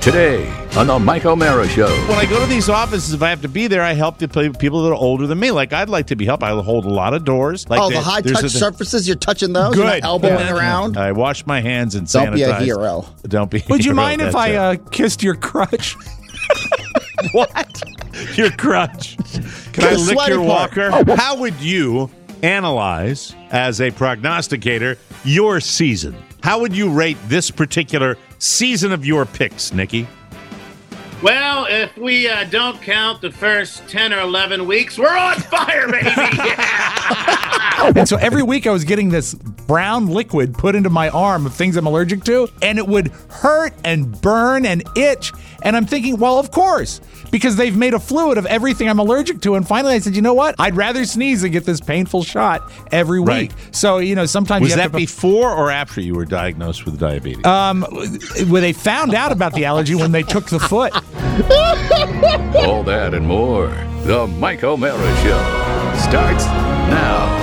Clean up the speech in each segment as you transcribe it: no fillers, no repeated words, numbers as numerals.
Today on the Mike O'Mara Show. When I go to these offices, if I have to be there, I help the people that are older than me. Like, I'd like to be helped. I hold a lot of doors. Like the high-touch surfaces, you're touching those? Good. You're not elbowing around? I wash my hands and Don't sanitize. be a hero. Don't be a Would you hero, mind if that's I it. kissed your crutch? What? Your crutch. Can I The lick sweaty your part. walker? How would you analyze, as a prognosticator, your season? How would you rate this particular season of your picks, Nikki? Well, if we don't count the first 10 or 11 weeks, we're on fire, baby! And so every week I was getting this brown liquid put into my arm of things I'm allergic to, and it would hurt and burn and itch. And I'm thinking, well, of course, because they've made a fluid of everything I'm allergic to. And finally I said, you know what? I'd rather sneeze than get this painful shot every week. Right. So, sometimes Was you have that before or after you were diagnosed with diabetes? when they found out about the allergy when they took the foot. All that and more. The Mike O'Mara Show starts now.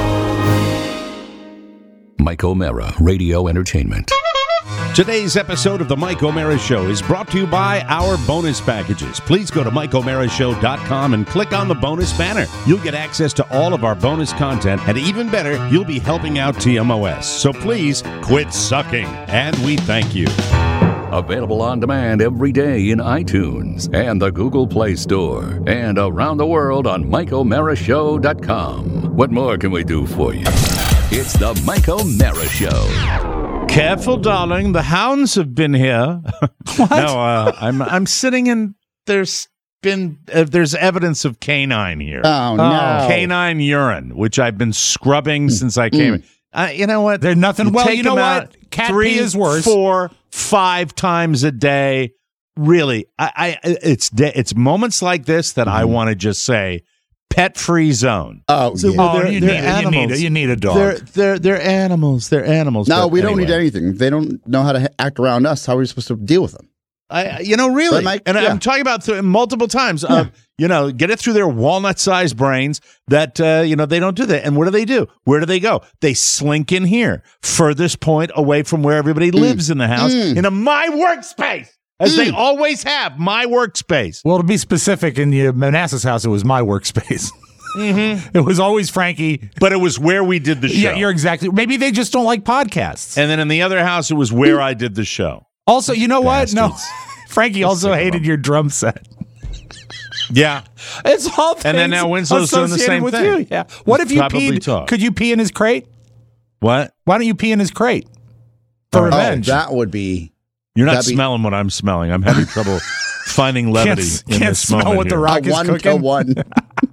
Mike O'Mara Radio Entertainment. Today's episode of the Mike O'Mara Show is brought to you by our bonus packages. Please go to MikeO'MaraShow.com and click on the bonus banner. You'll get access to all of our bonus content, and even better, you'll be helping out TMOS. So please quit sucking, and we thank you. Available on demand every day in iTunes and the Google Play Store and around the world on MikeO'MaraShow.com. What more can we do for you? It's the Mike O'Mara Show. Careful, darling. The hounds have been here. What? No, I'm sitting in. There's evidence of canine here. Oh, no. Canine urine, which I've been scrubbing since I came. You know what? There's nothing. Well, take you know them what? out Cat 3, pee is worse. 4, 5 times a day. Really, it's moments like this that I want to just say, pet-free zone. Oh, So, yeah. well, Oh, they're you need animals. You need a dog. They're animals. They're animals. No, But we don't need anyway. anything. They don't know how to act around us. How are we supposed to deal with them? Really, Right, Mike? and Yeah. I'm talking about multiple times. Get it through their walnut-sized brains that they don't do that. And what do? Where do they go? They slink in here, furthest point away from where everybody lives in the house, in my workspace, as they always have. My workspace. Well, to be specific, in the Manassas house, it was my workspace. Mm-hmm. It was always Frankie. But it was where we did the show. Yeah, you're exactly. Maybe they just don't like podcasts. And then in the other house, it was where I did the show. Also, you know what? No, Bastards. Frankie also hated your drum set. Yeah. It's all things And then now Winslow's doing the associated same with thing. you. Yeah. What if you Probably peed? talk. Could you pee in his crate? What? Why don't you pee in his crate for revenge? Oh, that would be... You're not That'd be- smelling what I'm smelling. I'm having trouble finding levity in can't this smell moment what the here. rock is 1-1.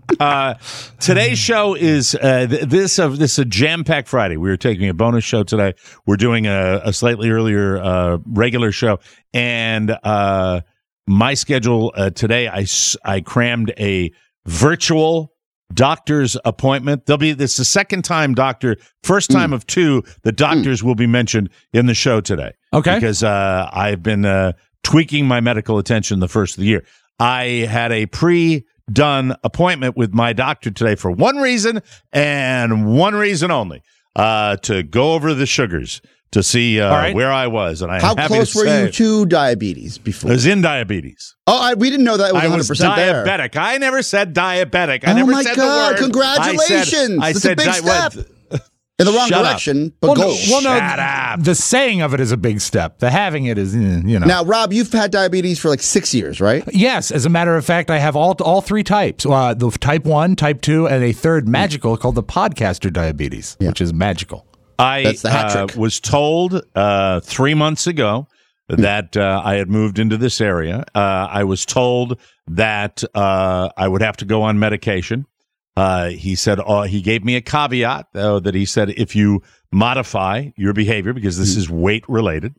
Today's show is this is a jam-packed Friday. We are taking a bonus show today. We're doing a slightly earlier regular show, and my schedule today, I crammed a virtual doctor's appointment. This is the second time first time of 2 the doctors will be mentioned in the show today. Okay. Because I've been tweaking my medical attention the first of the year. I had a pre-done appointment with my doctor today for one reason and one reason only, to go over the sugars to see right. where I was. And I'm How happy close to were say you to diabetes before? I was in diabetes. Oh, we didn't know that it was I 100% was there. diabetic. I never said diabetic. I Oh never my said God, the word. congratulations. I That's said a big what? step. In the wrong Shut up. direction, but go. Shut up. The saying of it is a big step. The having it is, Now, Rob, you've had diabetes for like 6 years, right? Yes, as a matter of fact, I have all 3 types: the type 1, type 2, and a third magical called the podcaster diabetes, which is magical. That's the hat trick. Was told 3 months ago that I had moved into this area. I was told that I would have to go on medication. He said he gave me a caveat that he said if you modify your behavior, because this is weight related,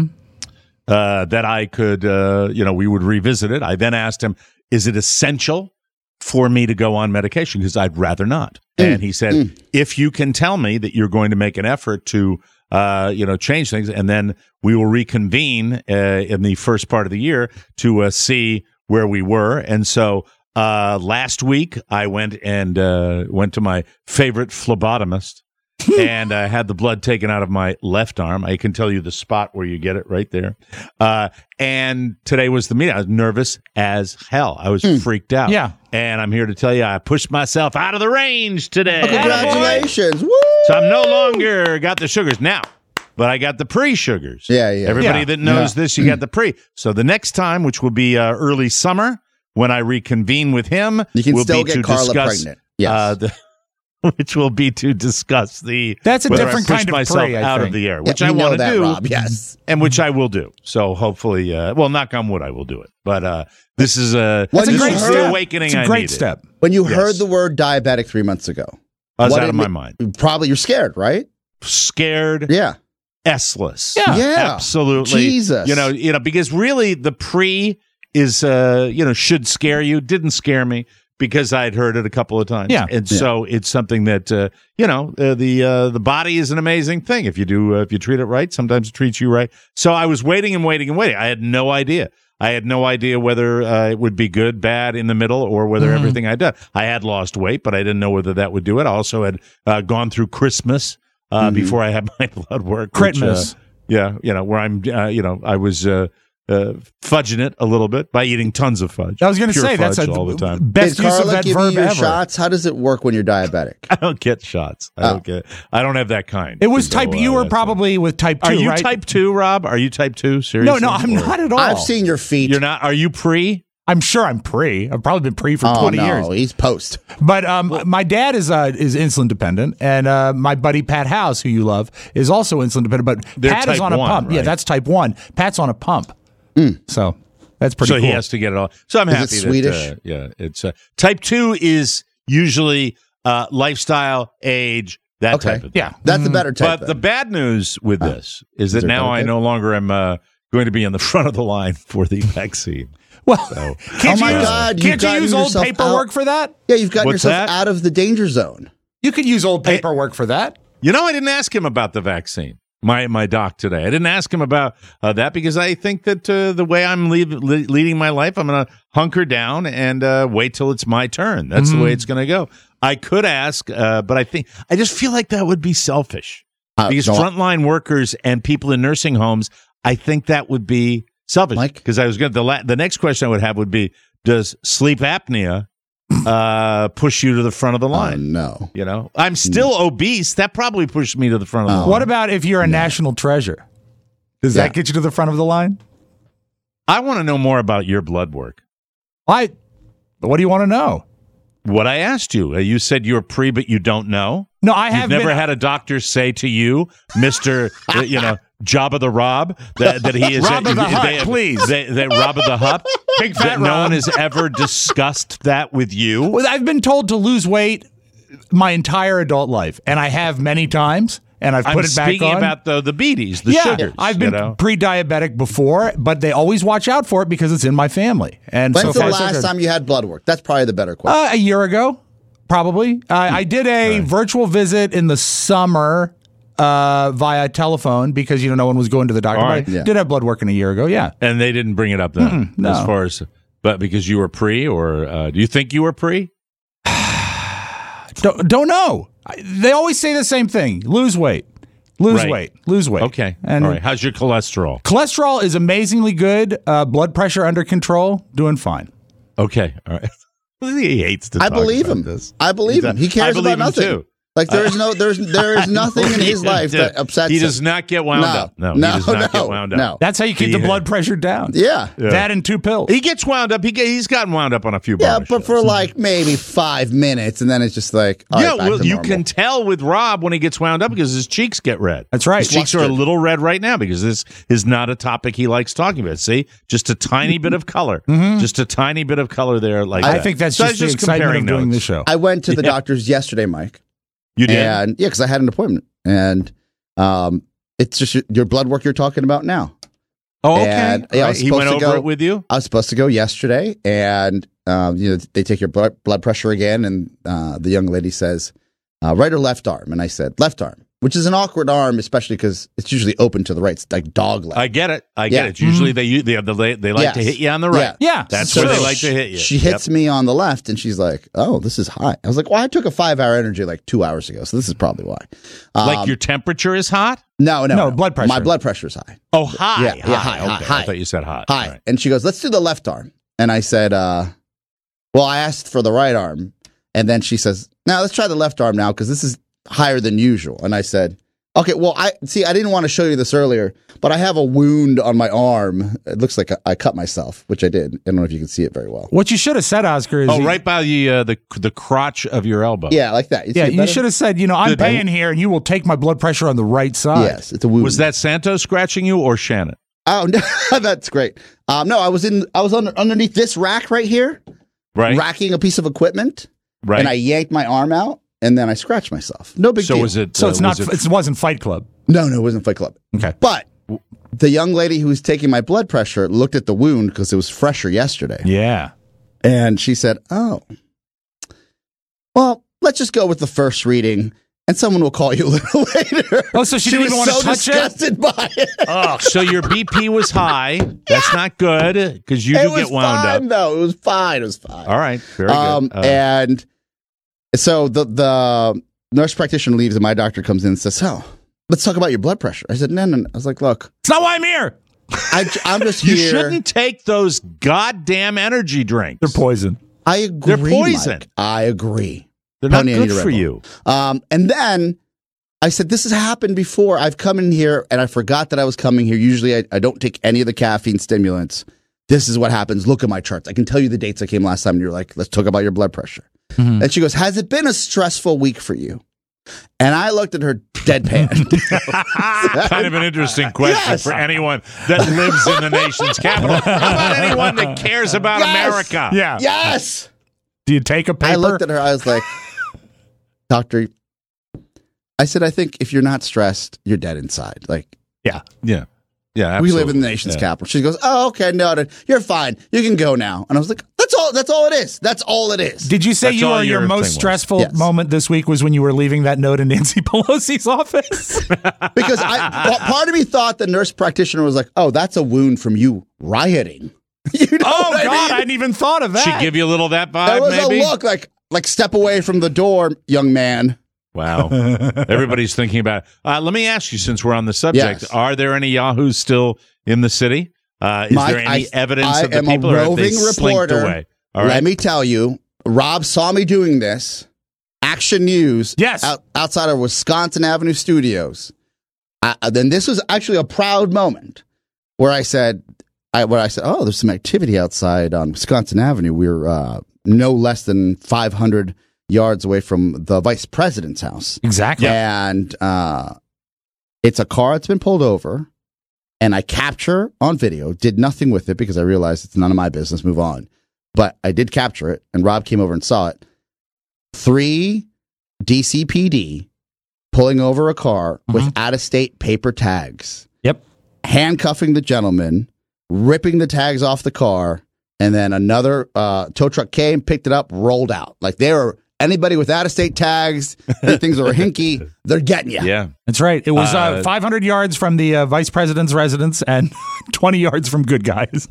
that I could we would revisit it. I then asked him, is it essential for me to go on medication? Because I'd rather not. And he said, if you can tell me that you're going to make an effort to change things, and then we will reconvene in the first part of the year to see where we were. And so last week I went to my favorite phlebotomist, and I had the blood taken out of my left arm. I can tell you the spot where you get it right there. And today was the meeting. I was nervous as hell. I was freaked out. Yeah. And I'm here to tell you I pushed myself out of the range today. Oh, congratulations. Woo! So I'm no longer got the sugars now, but I got the pre-sugars. Yeah. Everybody Yeah. that knows this, you got the pre. So the next time, which will be early summer, when I reconvene with him, You can will still be get to Carla discuss, pregnant. Yes. which will be to discuss the That's a whether different I push kind of myself pre, I out think. of the air, Yeah, which we I know want to that, do, Rob. Yes. and which I will do. So hopefully, well, knock on wood, I will do it. But this is Well, this it's a great is step. the awakening. It's a I great needed. step. When you Yes. heard the word diabetic 3 months ago, I was what out of did my it- mind, probably you're scared, right? scared, Yeah. S-less. Yeah. Yeah. Absolutely. Jesus. You know, because really the pre is, should scare you. Didn't scare me because I'd heard it a couple of times. Yeah. And so it's something that, the body is an amazing thing. If you treat it right, sometimes it treats you right. So I was waiting and waiting and waiting. I had no idea. I had no idea whether it would be good, bad, in the middle, or whether everything I'd done. I had lost weight, but I didn't know whether that would do it. I also had gone through Christmas before I had my blood work. Christmas. Where I'm, I was fudging it a little bit by eating tons of fudge. I was going to Pure say that's fudge all the time. best Did use of Carla that give you verb your ever. shots? How does it work when you're diabetic? I don't get shots. I don't have that kind. It was So, type. You were that's probably with type 2, Are you right? type 2, Rob? Are you type 2? Seriously? No, I'm Or- not at all. I've seen your feet. You're not. Are you pre? I'm sure I'm pre. I've probably been pre for 20 no, years. he's post. But my dad is insulin dependent, and my buddy Pat House, who you love, is also insulin dependent. But They're Pat is type on a 1, pump. Yeah, right? that's type 1. Pat's on a pump. So that's pretty So cool. he has to get it all. So I'm Is it happy. Swedish? That, it's type 2 is usually lifestyle, age, that Okay. type of thing. Yeah. That's the better type. But the bad news with this is that there now I benefit? no longer am going to be in the front of the line for the vaccine. Well, Oh can't my you use, God, you've can't you gotten use old yourself paperwork out. for that? Yeah, you've gotten What's yourself that? out of the danger zone. You could use old paperwork for that. You know, I didn't ask him about the vaccine. My doc today. I didn't ask him about that because I think that the way I'm leading my life, I'm going to hunker down and wait till it's my turn. That's the way it's going to go. I could ask, but I just feel like that would be selfish because no, frontline workers and people in nursing homes, I think that would be selfish. Mike? Because I was going to the next question I would have would be, does sleep apnea push you to the front of the line? No. You know, I'm still obese. That probably pushed me to the front of the line. What about if you're a national treasure? Does Yeah. that get you to the front of the line? I want to know more about your blood work. What do you want to know? What I asked you. You said you're pre, but you don't know. No, I You've have never been, had a doctor say to you, Mister, Jabba the Rob, that he is Rob of the Hutt, please. That Rob of the Hutt. Big That fat no Rob. one has ever discussed that with you. Well, I've been told to lose weight my entire adult life, and I have many times, and I've I'm put it back speaking on. about the beaties, the yeah, sugars. I've been pre-diabetic before, but they always watch out for it because it's in my family. And When's so the far, so last good. time you had blood work? That's probably the better question. A year ago, probably. I did a virtual visit in the summer via telephone because no one was going to the doctor. All But right. I Yeah. did have blood work in a year ago. Yeah. And they didn't bring it up then, no. as far as, but because you were pre, or do you think you were pre? Don't know. They always say the same thing: lose weight, lose Right. weight, lose weight. Okay. And all right. How's your cholesterol? cholesterol is amazingly good. Blood pressure under control. Doing fine. Okay. All right. He hates to I talk believe about him. this. I believe him. He I cares believe about him, nothing. too. Like there is nothing in his life that upsets He him. does not get wound up. No, he does not get wound up. No. That's how you keep the Yeah. blood pressure down. Yeah. That and 2 pills. He gets wound up. He's gotten wound up on a few. Yeah, bar but for shows. like maybe 5 minutes, and then it's just like, all yeah, right, back well, to you normal. can tell with Rob when he gets wound up because his cheeks get red. That's right. His cheeks are a Flustered. little red right now because this is not a topic he likes talking about. See, just a tiny bit of color, just a tiny bit of color there. Like I that. think that's So I just was the excitement comparing of doing notes. the show. I went to the doctor's yesterday, Mike. You did. And because I had an appointment, and it's just your blood work you're talking about now. Oh, okay. And, yeah, I All was right. He went supposed to over go- it with you. I was supposed to go yesterday, and they take your blood pressure again, and the young lady says, right or left arm? And I said, left arm. which is an awkward arm, especially because it's usually open to the right. It's like dog leg. I get it. I Yeah. get it. Usually they like Yes. to hit you on the right. Yeah. That's So where they like to hit you. She hits me on the left, and she's like, "Oh, this is high." I was like, "Well, I took a 5-hour energy like 2 hours ago, so this is probably why." Like your temperature is hot? No, blood pressure. My blood pressure is high. Oh, high. Yeah, high, Okay. high. I thought you said hot. High. All right. And she goes, "Let's do the left arm." And I said, "Well, I asked for the right arm." And then she says, "Now let's try the left arm now because this is higher than usual." And I said, "Okay, well, I didn't want to show you this earlier, but I have a wound on my arm. It looks like I cut myself, which I did. I don't know if you can see it very well." What you should have said, Oscar, is Right by the crotch of your elbow. Yeah, like that. yeah, you should have said, I'm Good. paying here, and you will take my blood pressure on the right side. Yes, it's a wound. Was that Santos scratching you or Shannon? Oh, no, that's great. No, I was underneath this rack right here, Right. racking a piece of equipment, Right. and I yanked my arm out, and then I scratched myself. No big So deal. was it? So it's not. was it- It wasn't Fight Club. No, it wasn't Fight Club. Okay. But the young lady who was taking my blood pressure looked at the wound because it was fresher yesterday. Yeah. And she said, "Oh, well, let's just go with the first reading, and someone will call you a little later." Oh, so she didn't even want was to so touch it? disgusted by it. Oh, so your BP was high. That's not good because you It do was get wound fine, up. though. It was fine. It was fine. All right. Very good. And so the nurse practitioner leaves, and my doctor comes in and says, "Oh, let's talk about your blood pressure." I said, No. I was like, "Look, It's not why I'm here. I'm just you here." shouldn't take those goddamn energy drinks. They're poison. I agree. They're poison. Mike. I agree. They're not Pony, I good need a Red for Bull. you. And then I said, "This has happened before. I've come in here and I forgot that I was coming here. Usually I don't take any of the caffeine stimulants. This is what happens. Look at my charts. I can tell you the dates I came last time." And you're like, "Let's talk about your blood pressure." Mm-hmm. And she goes, "Has it been a stressful week for you?" And I looked at her deadpan. Kind of an interesting question Yes. for anyone that lives in the nation's capital. How about anyone that cares about Yes. America? Yeah. Yes. Do you take a paper? I looked at her. I was like, "Doctor," I said, "I think if you're not stressed, you're dead inside." Like, Yeah. Yeah. Yeah. we live absolutely. in the nation's Yeah. capital. She goes, "Oh, okay, noted. You're fine. You can go now." And I was like, That's all it is. That's all it is." Did you say That's you all were your your thing most was. stressful Yes. moment this week was when you were leaving that note in Nancy Pelosi's office? Because part of me thought the nurse practitioner was like, "Oh, that's a wound from you rioting." You know Oh, what I God, mean? I hadn't even thought of that. She give you a little of that vibe, There was maybe? a look like step away from the door, young man. Wow. Everybody's thinking about it. Let me ask you, since we're on the subject, Yes. are there any Yahoos still in the city? Is Mike, there any evidence I of the am a people or have they roving slinked reporter. away? All Let right. me tell you, Rob saw me doing this. Action News. Yes. Outside of Wisconsin Avenue Studios. Then this was actually a proud moment where I said, "Oh, there's some activity outside on Wisconsin Avenue. We're no less than 500 yards away from the vice president's house." Exactly. And it's a car that's been pulled over, and I capture on video, did nothing with it because I realized it's none of my business, move on. But I did capture it, and Rob came over and saw it. 3 DCPD pulling over a car with out-of-state paper tags, Yep. handcuffing the gentleman, ripping the tags off the car, and then another tow truck came, picked it up, rolled out. Like they were anybody with out-of-state tags, things that were hinky, they're getting you. Yeah. That's right. It was 500 yards from the vice president's residence and 20 yards from Good Guys.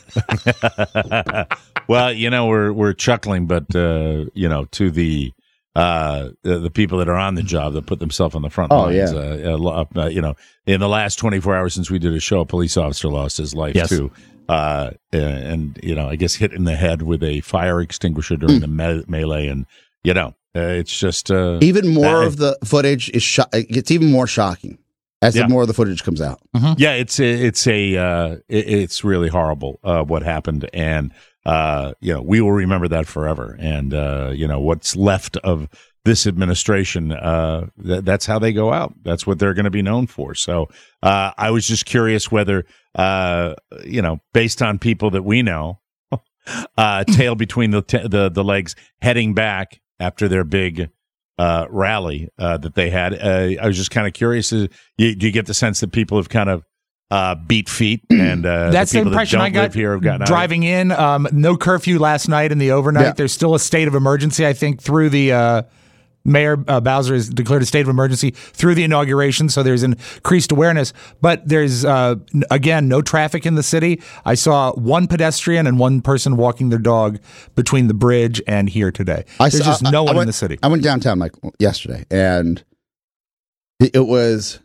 Well, we're chuckling, but to the people that are on the job that put themselves on the front lines. In the last 24 hours since we did a show, a police officer lost his life too. And I guess hit in the head with a fire extinguisher during the melee, and it's just even more of the footage is it gets even more shocking as the more of the footage comes out. Yeah, it's really horrible what happened, and we will remember that forever. And what's left of this administration, that's how they go out. That's what they're going to be known for. So I was just curious whether based on people that we know, tail between the legs, heading back after their big rally that they had. I was just kind of curious. Do you get the sense that people have kind of beat feet, and that's the people impression that I don't got live here have gotten driving in. No curfew last night in the overnight. Yeah. There's still a state of emergency, I think, through the Mayor Bowser has declared a state of emergency through the inauguration, so there's increased awareness. But there's, again, no traffic in the city. I saw one pedestrian and one person walking their dog between the bridge and here today. There's just no one in the city. I went downtown like yesterday, and it was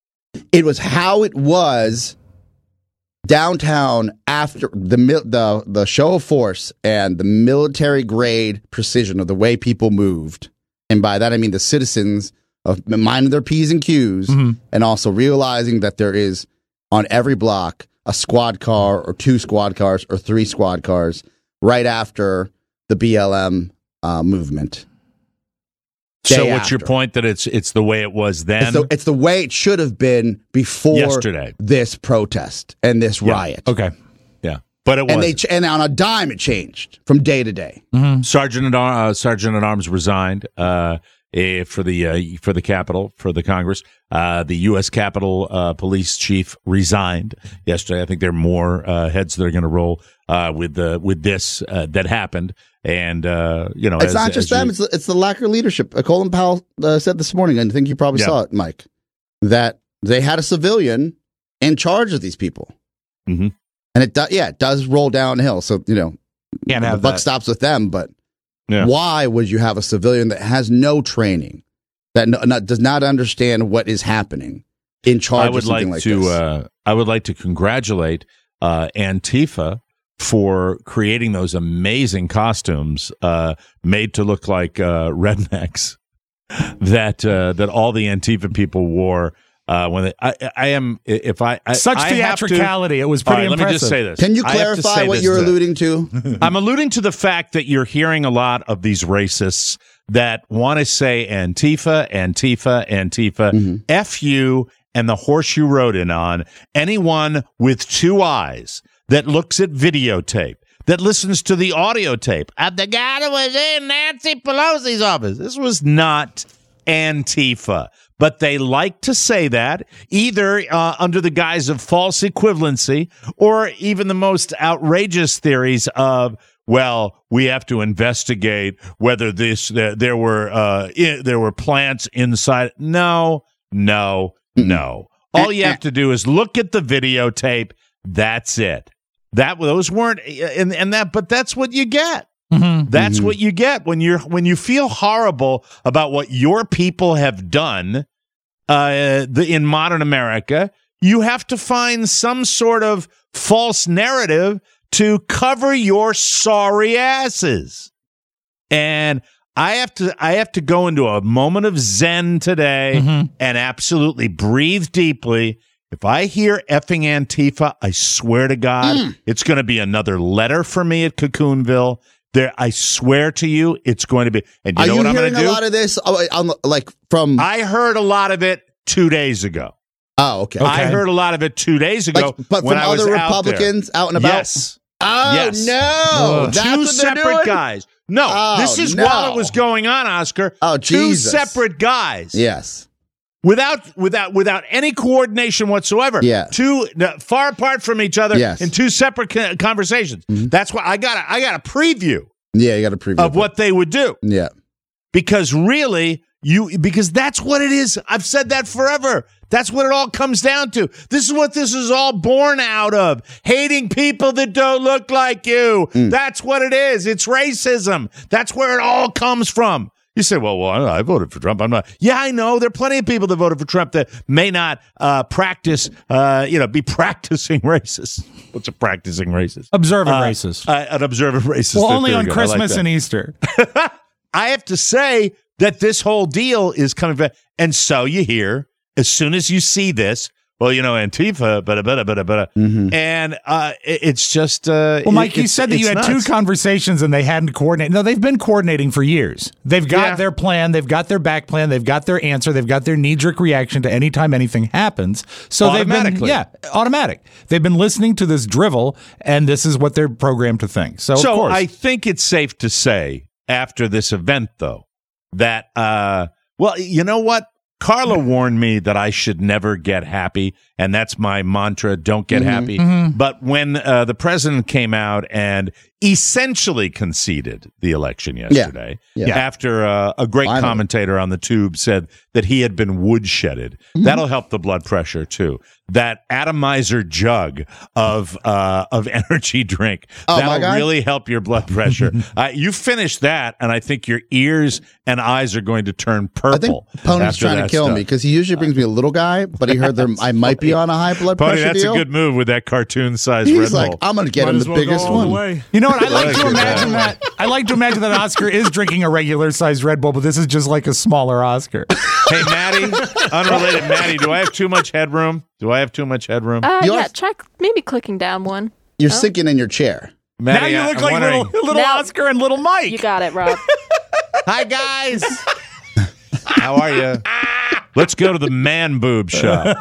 how it was downtown after the show of force and the military grade precision of the way people moved. And by that, I mean the citizens of minding their P's and Q's, and also realizing that there is on every block a squad car or 2 squad cars or 3 squad cars right after the BLM movement. So what's your point, that it's the way it was then? It's the way it should have been before yesterday, this protest and this riot. Okay. Yeah. But it was, and on a dime it changed from day to day. Sergeant at Arms resigned for the Capitol, for the Congress. The U.S. Capitol Police Chief resigned yesterday. I think there are more heads that are going to roll with this that happened. And it's not just them; it's the lack of leadership. Colin Powell said this morning, and I think you probably saw it, Mike, that they had a civilian in charge of these people. Mm-hmm. And it does roll downhill. So, Can't have the buck stops with them. But Yeah. Why would you have a civilian that has no training, that does not understand what is happening, in charge of something like this? I would like to congratulate Antifa for creating those amazing costumes made to look like rednecks that all the Antifa people wore. When such theatricality, it was pretty impressive. Let me just say this. Can you clarify what you're alluding to? I'm alluding to the fact that you're hearing a lot of these racists that want to say Antifa, F you, and the horse you rode in on. Anyone with two eyes that looks at videotape, that listens to the audio tape of the guy that was in Nancy Pelosi's office. This was not Antifa. But they like to say that either under the guise of false equivalency or even the most outrageous theories of, well, we have to investigate whether there were plants inside. No. All you have to do is look at the videotape. That's it. Those weren't but that's what you get. Mm-hmm. That's what you get when you feel horrible about what your people have done in modern America. You have to find some sort of false narrative to cover your sorry asses. And I have to go into a moment of zen today and absolutely breathe deeply. If I hear effing Antifa, I swear to God, it's going to be another letter for me at Cocoonville. I swear to you, it's going to be. And you know what I'm going to do? Are you hearing a lot of this? From I heard a lot of it 2 days ago. Oh, okay. I heard a lot of it 2 days ago. But from other Republicans out and about? Yes. Oh, yes. no. That's two what they're separate doing? guys. No, this is while it was going on, Oscar. Oh, Jesus. 2 separate guys. Yes. Without any coordination whatsoever. Yeah. Far apart from each other in 2 separate conversations. Mm-hmm. That's why I got a preview. Yeah, you got a preview of what they would do. Yeah. Because really, because that's what it is. I've said that forever. That's what it all comes down to. This is what this is all born out of. Hating people that don't look like you. That's what it is. It's racism. That's where it all comes from. You say, well, I voted for Trump. I'm not. Yeah, I know. There are plenty of people that voted for Trump that may not be practicing racist. What's a practicing racist? Observant racist. An observant racist. Well, only on Christmas and Easter. I have to say that this whole deal is coming back. And so you hear, as soon as you see this, well, Antifa, and it's just. Well, Mike, you said that you had nuts. 2 conversations and they hadn't coordinated. No, they've been coordinating for years. They've got their plan, they've got their back plan, they've got their answer, they've got their knee-jerk reaction to any time anything happens. So automatically. Automatic. They've been listening to this drivel, and this is what they're programmed to think. So of course. I think it's safe to say after this event, though, that you know what? Carla warned me that I should never get happy, and that's my mantra, don't get happy. But when the president came out and essentially conceded the election yesterday Yeah. after a great Finally. commentator on the tube said that he had been woodshedded. Mm-hmm. That'll help the blood pressure too. That atomizer jug of energy drink Oh, my that'll God. really help your blood pressure. You finish that, and I think your ears and eyes are going to turn I think purple. Pony's after trying to that kill stuff. me because he usually brings me a little guy, but he heard I might be on a high blood Pony, pressure that's deal. a good move with that cartoon-sized He's Red like, Bull. I'm going to get him the biggest one. You know what? I like to Like imagine that. I like to imagine that Oscar is drinking a regular sized Red Bull, but this is just like a smaller Oscar. Hey, Maddie, unrelated Maddie, do I have too much headroom? Yeah, Yours- try maybe clicking down one. You're sinking in your chair. Maddie, now you look I'm like wondering- little Now- Oscar and little Mike. You got it, Rob. Hi, guys. How are you? Let's go to the man boob shop.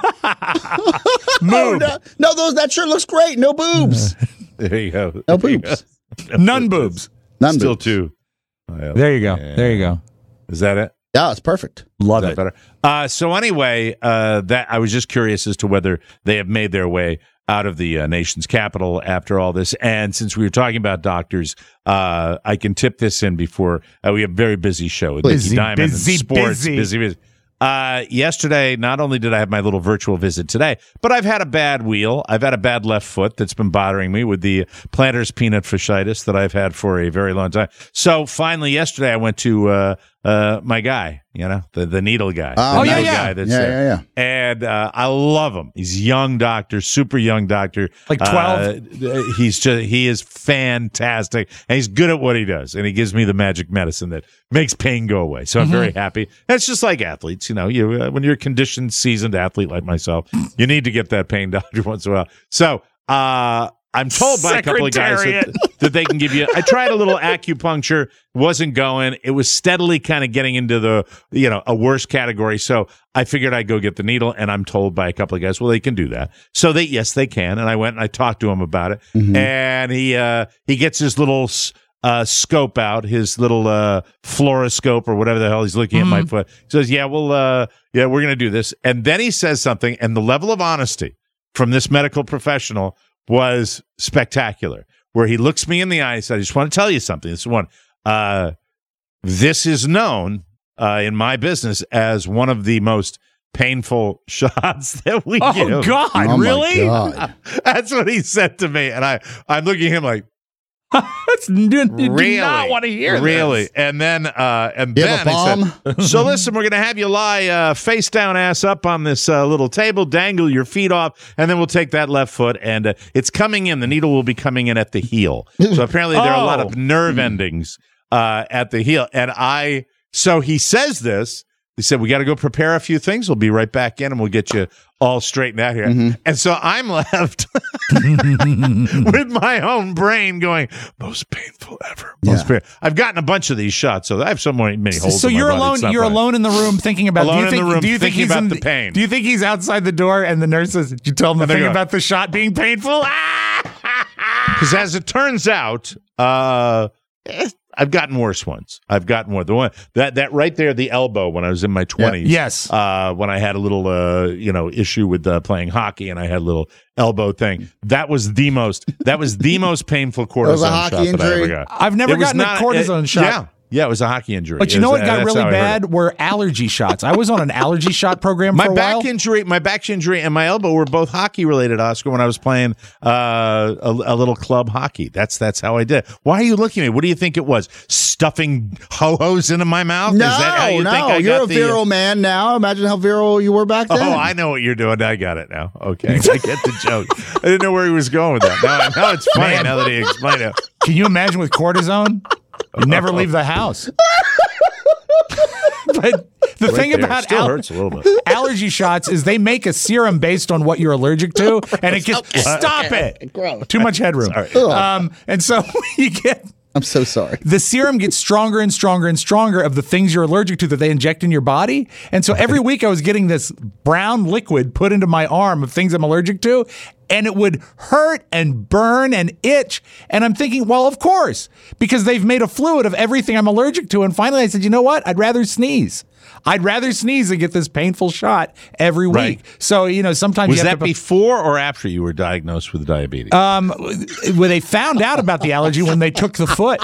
Oh, no, that shirt looks great. No boobs. There you go. No boobs. None boobs. None Still boobs. two. There you go. There you go. Is that it? Yeah, it's perfect. Love Is it. that better? So anyway, that I was just curious as to whether they have made their way out of the nation's capital after all this. And since we were talking about doctors, I can tip this in before we have a very busy show with Busy, Nicky Diamond busy, and sports. busy. Busy. Yesterday, not only did I have my little virtual visit today, but I've had a bad wheel. I've had a bad left foot that's been bothering me with the plantar's peanut fasciitis that I've had for a very long time. So finally, yesterday, I went to my guy, the needle guy. Oh, The yeah, needle yeah. guy that's Yeah, there. yeah. And I love him. He's a young doctor, super young doctor. Like 12? He is fantastic, and he's good at what he does. And he gives me the magic medicine that makes pain go away. So I'm very happy. And it's just like athletes, you when you're a conditioned, seasoned athlete like myself, you need to get that pain doctor once in a while. So I'm told by a couple of guys that they can give you. I tried a little acupuncture, wasn't going. It was steadily kind of getting into the a worse category. So I figured I'd go get the needle, and I'm told by a couple of guys, well, they can do that. So yes, they can. And I went and I talked to him about it, and he gets his little scope out, his little fluoroscope or whatever the hell he's looking at my foot. He says, we're going to do this. And then he says something, and the level of honesty from this medical professional was spectacular, where he looks me in the eye and said, I just want to tell you something. This is one. This is known in my business as one of the most painful shots that we give. Oh, God. Oh, Really? my God. That's what he said to me. And I'm looking at him like, You do really? not want to hear really? this. And then You have a he bomb? said, so listen, we're going to have you lie face down, ass up on this little table, dangle your feet off, and then we'll take that left foot, and it's coming in. The needle will be coming in at the heel. So apparently there are a lot of nerve endings at the heel. And so he says this. He said, we got to go prepare a few things. We'll be right back in, and we'll get you all straightened out here. And so I'm left with my own brain going, most painful ever. Most painful. I've gotten a bunch of these shots, so I have so many holes So in my you're body. alone. It's not You're funny. alone in the room thinking about. Alone do you think, in the room do you think thinking he's about in the pain. Do you think he's outside the door and the nurse says, "Did you tell him the they're thing going- about the shot being painful?" Because as it turns out, I've gotten worse ones. I've gotten more. The one that right there, the elbow, when I was in my 20s. Yes. When I had a little, issue with playing hockey, and I had a little elbow thing. That was the most painful cortisone was a shot hockey that I ever injury? got. I've never It was gotten a cortisone shot. Yeah, it was a hockey injury. But you know what got That's really how I heard it. bad were allergy shots. I was on an allergy shot program My for a while. back injury, and my elbow were both hockey related, Oscar. When I was playing a little club hockey, that's how I did. Why are you looking at me? What do you think it was? Stuffing ho-hos into my mouth? No, Is that how you think I you're got a virile man now. Imagine how virile you were back then. Oh, I know what you're doing. I got it now. Okay, I get the joke. I didn't know where he was going with that. Now it's funny now that he explained it. Can you imagine with cortisone? You never leave the house. But the thing Right there. about Still hurts a little bit. allergy shots is they make a serum based on what you're allergic to, and it gets stop it. Too much headroom. And so you get I'm so sorry. the serum gets stronger and stronger and stronger of the things you're allergic to that they inject in your body. And so every week I was getting this brown liquid put into my arm of things I'm allergic to, and it would hurt and burn and itch. And I'm thinking, well, of course, because they've made a fluid of everything I'm allergic to. And finally I said, you know what? I'd rather sneeze. I'd rather sneeze than get this painful shot every week. Right. So, sometimes Was you have that to... before or after you were diagnosed with diabetes? Well, they found out about the allergy when they took the foot.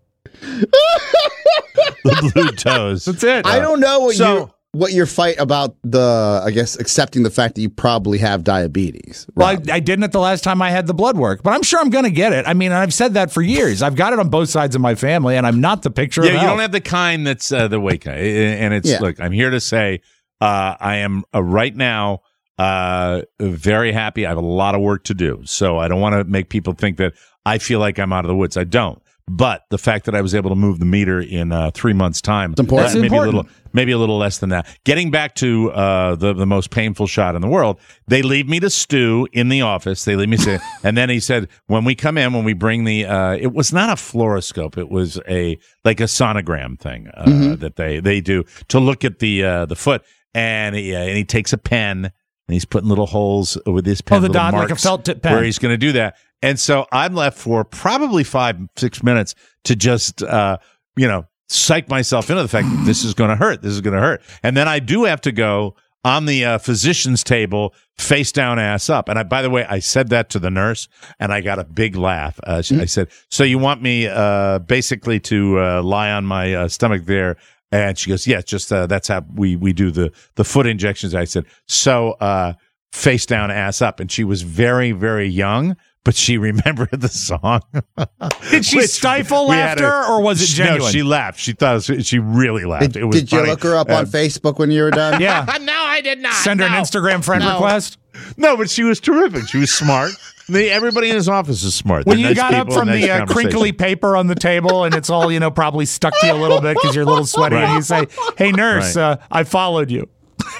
The blue toes. That's it. I don't know So- what your fight about accepting the fact that you probably have diabetes. Well, Rob. I didn't at the last time I had the blood work, but I'm sure I'm going to get it. I mean, I've said that for years. I've got it on both sides of my family, and I'm not the picture of Yeah, you health. don't have the kind that's the weight kind. And it's, Yeah. look, I'm here to say I am right now very happy. I have a lot of work to do. So I don't want to make people think that I feel like I'm out of the woods. I don't. But the fact that I was able to move the meter in 3 months' time, It's important. That's important. maybe a little less than that. Getting back to the most painful shot in the world, they leave me to stew in the office. They leave me to, and then he said, when we come in, when we bring the, it was not a fluoroscope, it was like a sonogram thing that they do to look at the foot, and he takes a pen and he's putting little holes with his pen, the little dot, like a marks felt tip pen. where he's going to do that. And so I'm left for probably 5-6 minutes to just, psych myself into the fact that this is going to hurt. This is going to hurt. And then I do have to go on the physician's table, face down, ass up. And by the way, I said that to the nurse, and I got a big laugh. I said, "So you want me basically to lie on my stomach there?" And she goes, "Yeah, just that's how we do the foot injections." I said, "So face down, ass up." And she was very, very young, but she remembered the song. Did she stifle laughter, or was it genuine? No, she laughed. She thought she really laughed. It was Did you funny. look her up on Facebook when you were done? Yeah. No, I did not. Send her an Instagram friend request. No, but she was terrific. She was smart. Everybody in his office is smart. When They're you nice got up people, from nice the conversation. crinkly paper on the table and it's all, probably stuck to you a little bit because you're a little sweaty, and you say, "Hey, nurse, I followed you."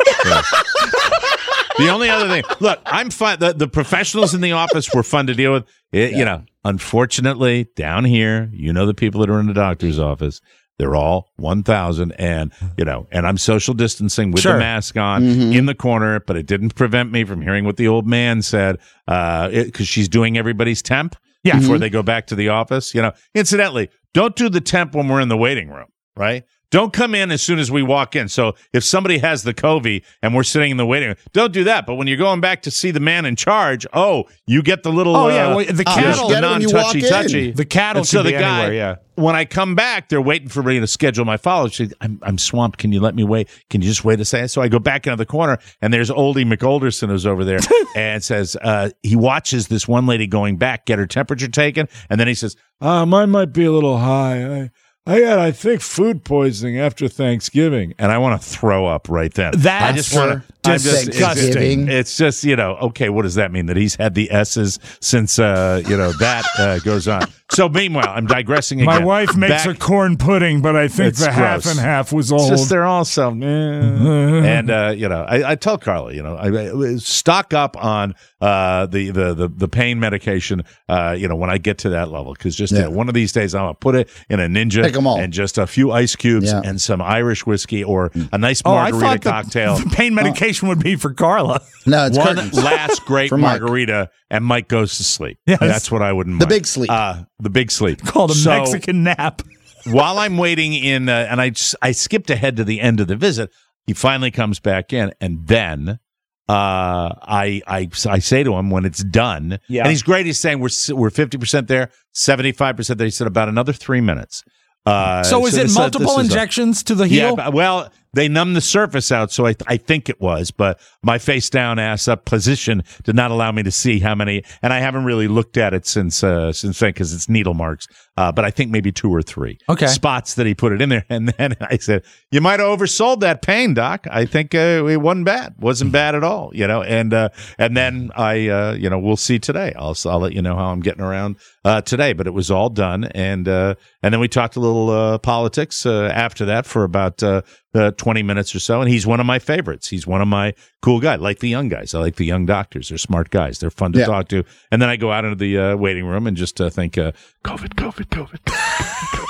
The only other thing, look, I'm fine. The professionals in the office were fun to deal with. Unfortunately, down here, the people that are in the doctor's office, they're all 1,000, and I'm social distancing with Sure. the mask on in the corner, but it didn't prevent me from hearing what the old man said because she's doing everybody's temp before they go back to the office. Incidentally, don't do the temp when we're in the waiting room, right? Don't come in as soon as we walk in. So if somebody has the COVID and we're sitting in the waiting room, don't do that. But when you're going back to see the man in charge, you get the little the cattle. get it when you walk in. non-touchy-touchy. The cattle And so can the be guy, anywhere, yeah. when I come back, they're waiting for me to schedule my follow-up. She said, I'm swamped. Can you let me wait? Can you just wait a second? So I go back into the corner, and there's Oldie McOlderson who's over there and says, he watches this one lady going back, get her temperature taken, and then he says, mine might be a little high. I think, food poisoning after Thanksgiving. And I want to throw up right then. That's I just want to. disgusting. It's just, okay, what does that mean? That he's had the S's since, that goes on. So meanwhile, I'm digressing again. My wife makes a corn pudding, but I think It's the half gross. and half was It's old. just they're all so, and I tell Carla, I stock up on the pain medication, when I get to that level, because one of these days I'm gonna put it in a Ninja Take 'em all. and just a few ice cubes Yeah. and some Irish whiskey or a nice I margarita thought cocktail. the pain medication would be for Carla. No, it's One curtains. last great For Mike. margarita, and Mike goes to sleep. Yes. That's what I wouldn't The mind. big sleep. The big sleep. Called a So, Mexican nap. while I'm waiting in, and I skipped ahead to the end of the visit, he finally comes back in, and then I say to him when it's done, and he's great. He's saying we're 50% there, 75% there. He said about another 3 minutes. So is it multiple injections to the heel? Yeah, well, they numb the surface out, so I think it was, but my face down, ass up position did not allow me to see how many, and I haven't really looked at it since then because it's needle marks, but I think maybe 2 or 3 spots that he put it in there. And then I said, you might have oversold that pain, Doc. I think it wasn't bad at all, and then we'll see today. I'll let you know how I'm getting around today, but it was all done, and then we talked a little politics after that for about 20 minutes or so, and he's one of my favorites. He's one of my cool guys. I like the young guys. I like the young doctors. They're smart guys. They're fun to talk to. And then I go out into the waiting room and just think, COVID.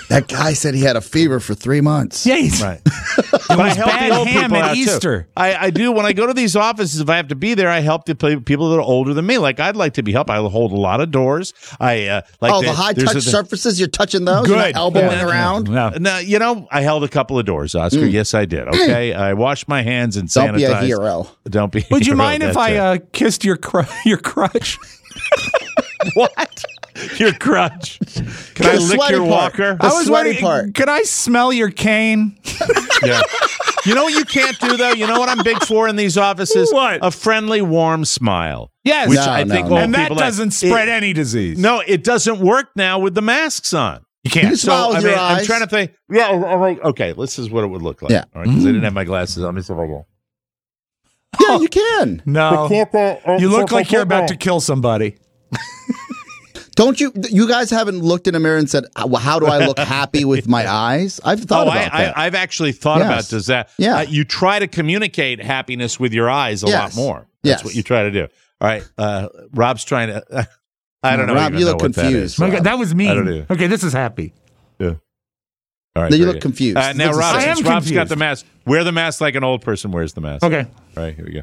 That guy said he had a fever for 3 months. Yeah, he's Right. It was bad ham at Easter. I do. When I go to these offices, if I have to be there, I help the people that are older than me. Like, I'd like to be helped. I hold a lot of doors. I like the high-touch surfaces, you're touching those? Good. You're not elbowing around? No. No, I held a couple of doors, Oscar. Yes, I did. Okay, I washed my hands and sanitized. Don't be a hero. Don't be. Would you hero, mind if I kissed your crutch? What? Your crutch? Can I lick sweaty your part. walker? The sweaty part. Can I smell your cane? Yeah. You know what you can't do though? You know what I'm big for in these offices? What? A friendly, warm smile. Yes. Which No, I think no, all And that people doesn't spread any disease. No, it doesn't work now with the masks on. You can't. You smile with your I'm eyes. trying to think. Yeah, I'm like, okay, this is what it would look like. Yeah. All right, because I didn't have my glasses on. Let me see if I can. Yeah, you can. No. You look like you're about to kill somebody. Don't you? You guys haven't looked in a mirror and said, well, "How do I look happy with my eyes?" I've thought about that. I've actually thought about does that. Yeah. You try to communicate happiness with your eyes a lot more. That's Yes. what you try to do. All right. Rob's trying to. I don't know. Rob, even you know look what that confused. is. Okay, that was me. I don't either. Okay, this is happy. Yeah. All right. No, you very look good. confused. Now, Looks the Rob, same. I am since Rob's got confused. the mask. Wear the mask like an old person wears the mask. Okay. All right. Here we go.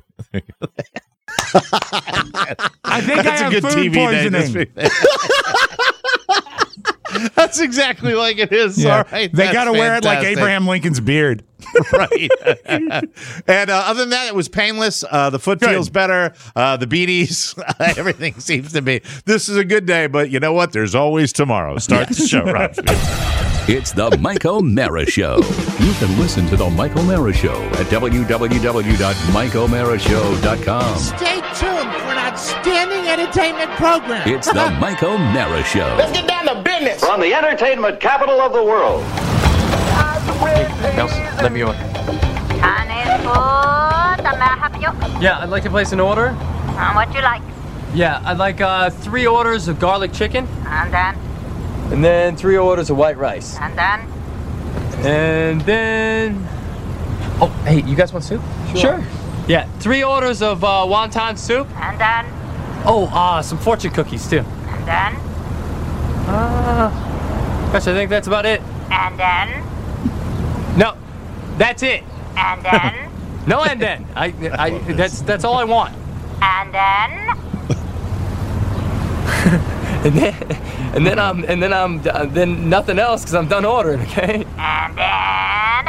I think That's I have a good food TV day this poisoning. week. That's exactly like it is. Yeah. All right. They That's got to wear it like fantastic. Abraham Lincoln's beard. Right. And other than that, it was painless. The foot Good. feels better. The beaties, everything seems to be. This is a good day, but you know what? There's always tomorrow. Start the show, Rob. It's the Mike O'Mara Show. You can listen to the Mike O'Mara Show at www.mikeomarashow.com. Stay tuned for an outstanding entertainment program. It's the Mike O'Mara Show. Let's get down to business. From the entertainment capital of the world. Nelson, let me order. Chinese food. May I help you? Yeah, I'd like to place an order. What you like? Yeah, I'd like 3 orders of garlic chicken. And then 3 orders of white rice. And then? And then... Oh, hey, you guys want soup? Sure. Yeah, 3 orders of wonton soup. And then? Oh, some fortune cookies, too. And then? Gosh, I think that's about it. And then? No, that's it. And then? No, and then. That's all I want. And then? then nothing else because I'm done ordering, okay? And then?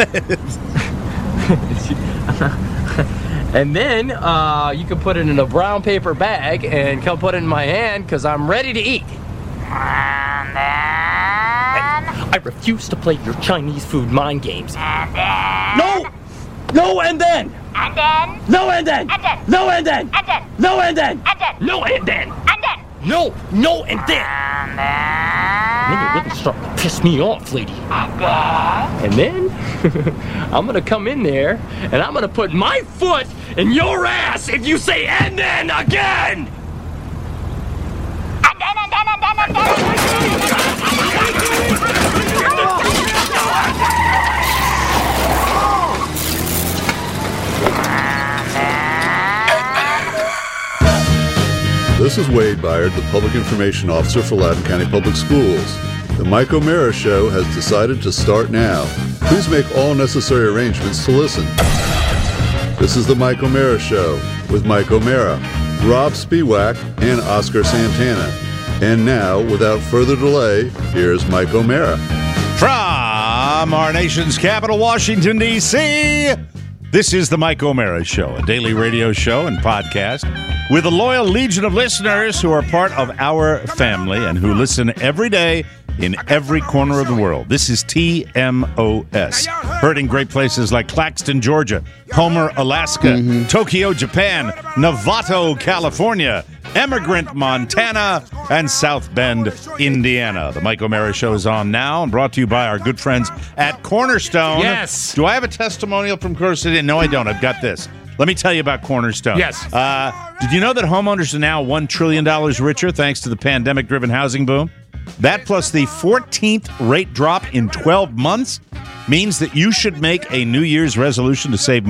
And then you can put it in a brown paper bag and come put it in my hand because I'm ready to eat. And then? I refuse to play your Chinese food mind games. And then? No, and then. And then? No, and then. And then? No, and then. And then? No, and then. And then? No, and then. And then? No, and then. And then? You're really starting to piss me off, lady. And then I'm gonna come in there and I'm gonna put my foot in your ass if you say and then again. And then? This is Wade Byard, the Public Information Officer for Loudoun County Public Schools. The Mike O'Mara Show has decided to start now. Please make all necessary arrangements to listen. This is the Mike O'Mara Show with Mike O'Mara, Rob Spiewak, and Oscar Santana. And now, without further delay, here's Mike O'Mara. From our nation's capital, Washington, D.C., this is the Mike O'Mara Show, a daily radio show and podcast with a loyal legion of listeners who are part of our family and who listen every day in every corner of the world. This is TMOS. Heard in great places like Claxton, Georgia, Homer, Alaska, Tokyo, Japan, Novato, California, Emigrant, Montana, and South Bend, Indiana. The Mike O'Mara Show is on now and brought to you by our good friends at Cornerstone. Yes. Do I have a testimonial from Cornerstone? No, I don't. I've got this. Let me tell you about Cornerstone. Yes. Did you know that homeowners are now $1 trillion richer thanks to the pandemic-driven housing boom? That plus the 14th rate drop in 12 months means that you should make a New Year's resolution to save money.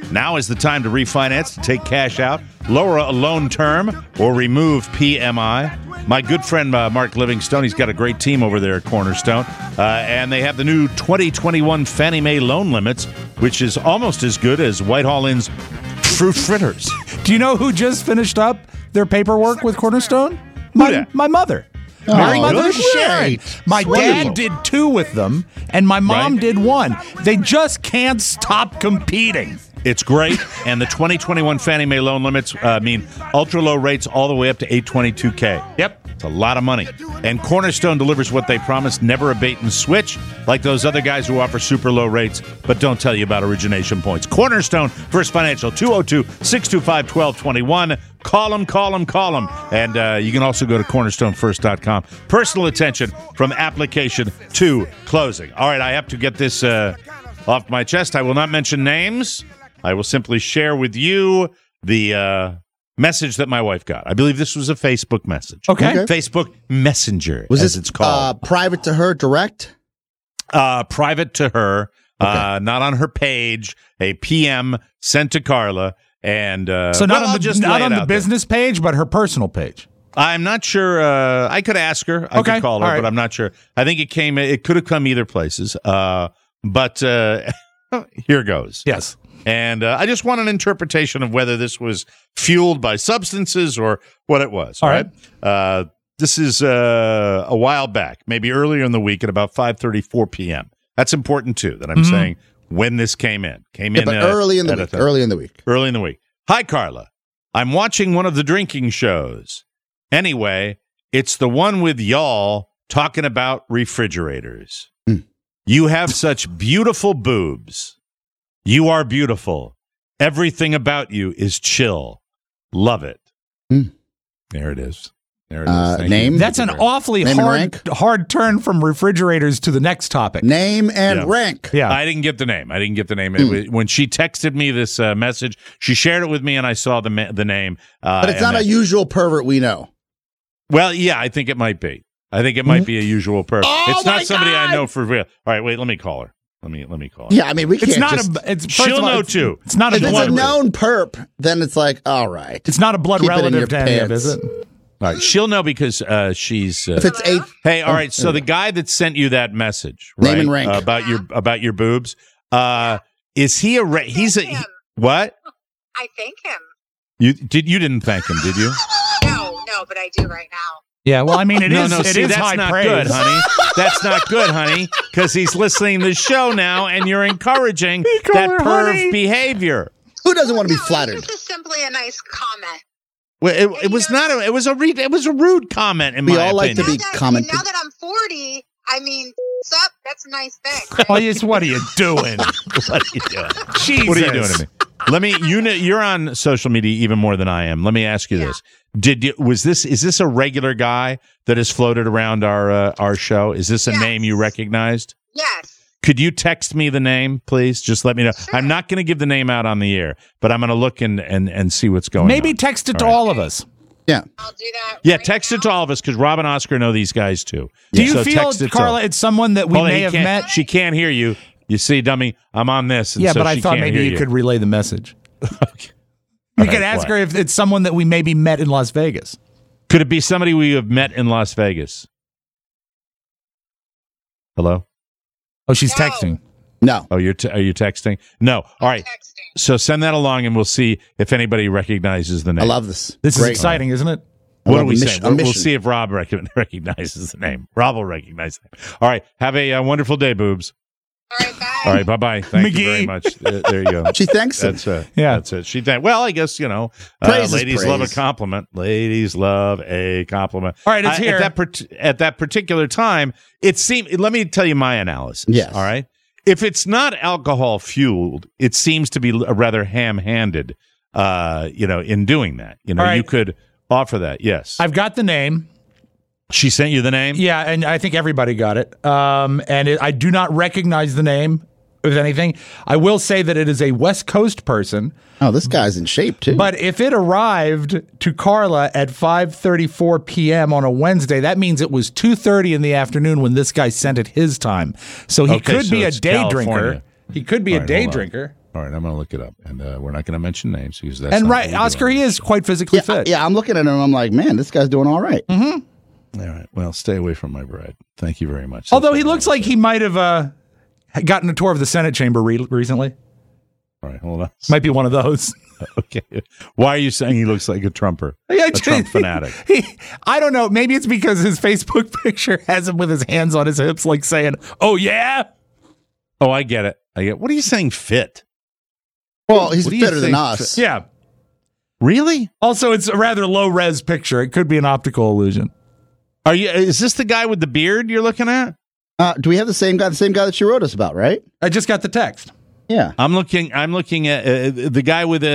Now is the time to refinance, to take cash out, lower a loan term, or remove PMI. My good friend Mark Livingstone, he's got a great team over there at Cornerstone, and they have the new 2021 Fannie Mae loan limits, which is almost as good as Whitehall Inn's fruit fritters. Do you know who just finished up their paperwork with Cornerstone? My mother. My mother Sharon. My dad did 2 with them, and my mom did 1. They just can't stop competing. It's great, and the 2021 Fannie Mae loan limits mean ultra-low rates all the way up to $822K. Yep. It's a lot of money. And Cornerstone delivers what they promise, never a bait and switch, like those other guys who offer super low rates but don't tell you about origination points. Cornerstone First Financial, 202-625-1221. Call them. And you can also go to cornerstonefirst.com. Personal attention from application to closing. All right, I have to get this off my chest. I will not mention names. I will simply share with you the message that my wife got. I believe this was a Facebook message. Okay. Facebook Messenger, Was as this it's called. private to her, direct? Private to her, not on her page, a PM sent to Carla. And so not on the business page, but her personal page. I'm not sure. I could ask her. I could call her, but I'm not sure. I think it could have come either places. But here goes. Yes. And I just want an interpretation of whether this was fueled by substances or what it was. All right. This is a while back, maybe earlier in the week at about 5:34 p.m. That's important, too, that I'm saying when this came in. But early in the week. Early in the week. Early in the week. Hi, Carla. I'm watching one of the drinking shows. Anyway, it's the one with y'all talking about refrigerators. You have such beautiful boobs. You are beautiful. Everything about you is chill. Love it. There it is. There it is. Name? That's an awfully hard turn from refrigerators to the next topic. Name and rank. Yeah. I didn't get the name. When she texted me this message, she shared it with me, and I saw the name. But it's not a usual pervert we know. Well, yeah, I think it might be. I think it might be a usual pervert. It's not somebody I know for real. All right, wait, let me call her. Let me call her. Yeah, I mean, we can't. She'll know too. It's not a blood. If it's a known perp, then it's like, all right. It's not a blood relative to any of it, is it? All right, she'll know because she's. If it's 8. Hey, all right. So the guy that sent you that message, name and rank about your boobs, is he he's a what? I thank him. You didn't thank him, did you? No, but I do right now. Yeah, well, I mean, it is that's high not praise. good, honey. That's not good, honey, because he's listening to the show now, and you're encouraging that perv behavior. Who doesn't want to be flattered? This is simply a nice comment. Well, it was not. It was a rude comment. In my opinion. We all like to be commented. Now that I'm 40, I mean, what's up? That's a nice thing. Oh, yes. What are you doing? What are you doing? Jesus. What are you doing to me? You're on social media even more than I am. Let me ask you this: is this a regular guy that has floated around our show? Is this a name you recognized? Yes. Could you text me the name, please? Just let me know. Sure. I'm not going to give the name out on the air, but I'm going to look and see what's going on. Maybe text it to all of us. Yeah. I'll do that. Yeah, text it to all of us because Rob and Oscar know these guys too. Do you feel, Carla, it's someone that we may have met? She can't hear you. You see, dummy, I'm on this. And yeah, so but I thought maybe you could relay the message. Okay. You could ask her if it's someone that we maybe met in Las Vegas. Could it be somebody we have met in Las Vegas? Hello? Oh, she's texting. No. Oh, are you texting? No. All right. So send that along, and we'll see if anybody recognizes the name. I love this. This is exciting, isn't it? What do we say? We'll see if Rob recognizes the name. Rob will recognize the name. All right. Have a wonderful day, boobs. All right, bye. All right, bye-bye. Thank you very much. There you go. She thanks him. That's it. Yeah. That's it. Well, I guess, ladies love a compliment. Ladies love a compliment. All right, it's here. At that particular time, it seemed, let me tell you my analysis. Yes. All right? If it's not alcohol-fueled, it seems to be rather ham-handed, in doing that. You could offer that, yes. I've got the name. She sent you the name? Yeah, and I think everybody got it. I do not recognize the name, if anything. I will say that it is a West Coast person. Oh, this guy's in shape, too. But if it arrived to Carla at 5:34 p.m. on a Wednesday, that means it was 2:30 in the afternoon when this guy sent it his time. So he could be a day drinker. He could be a day drinker. All right, I'm going to look it up, and we're not going to mention names because that's And not right, what we Oscar, do. he is quite physically fit. Yeah, I'm looking at him. I'm like, man, this guy's doing all right. Mm-hmm. All right. Well, stay away from my bride. Thank you very much. Although he looks like he might have gotten a tour of the Senate chamber recently. All right, hold on. Might be one of those. Okay. Why are you saying he looks like a Trumper? Yeah, a Trump fanatic. I don't know. Maybe it's because his Facebook picture has him with his hands on his hips, like saying, "Oh yeah." Oh, I get it. What are you saying? Fit? Well, he's What do you better than think us. Yeah. Really? Also, it's a rather low res picture. It could be an optical illusion. Is this the guy with the beard you're looking at? Do we have the same guy? The same guy that you wrote us about, right? I just got the text. Yeah. I'm looking at the guy with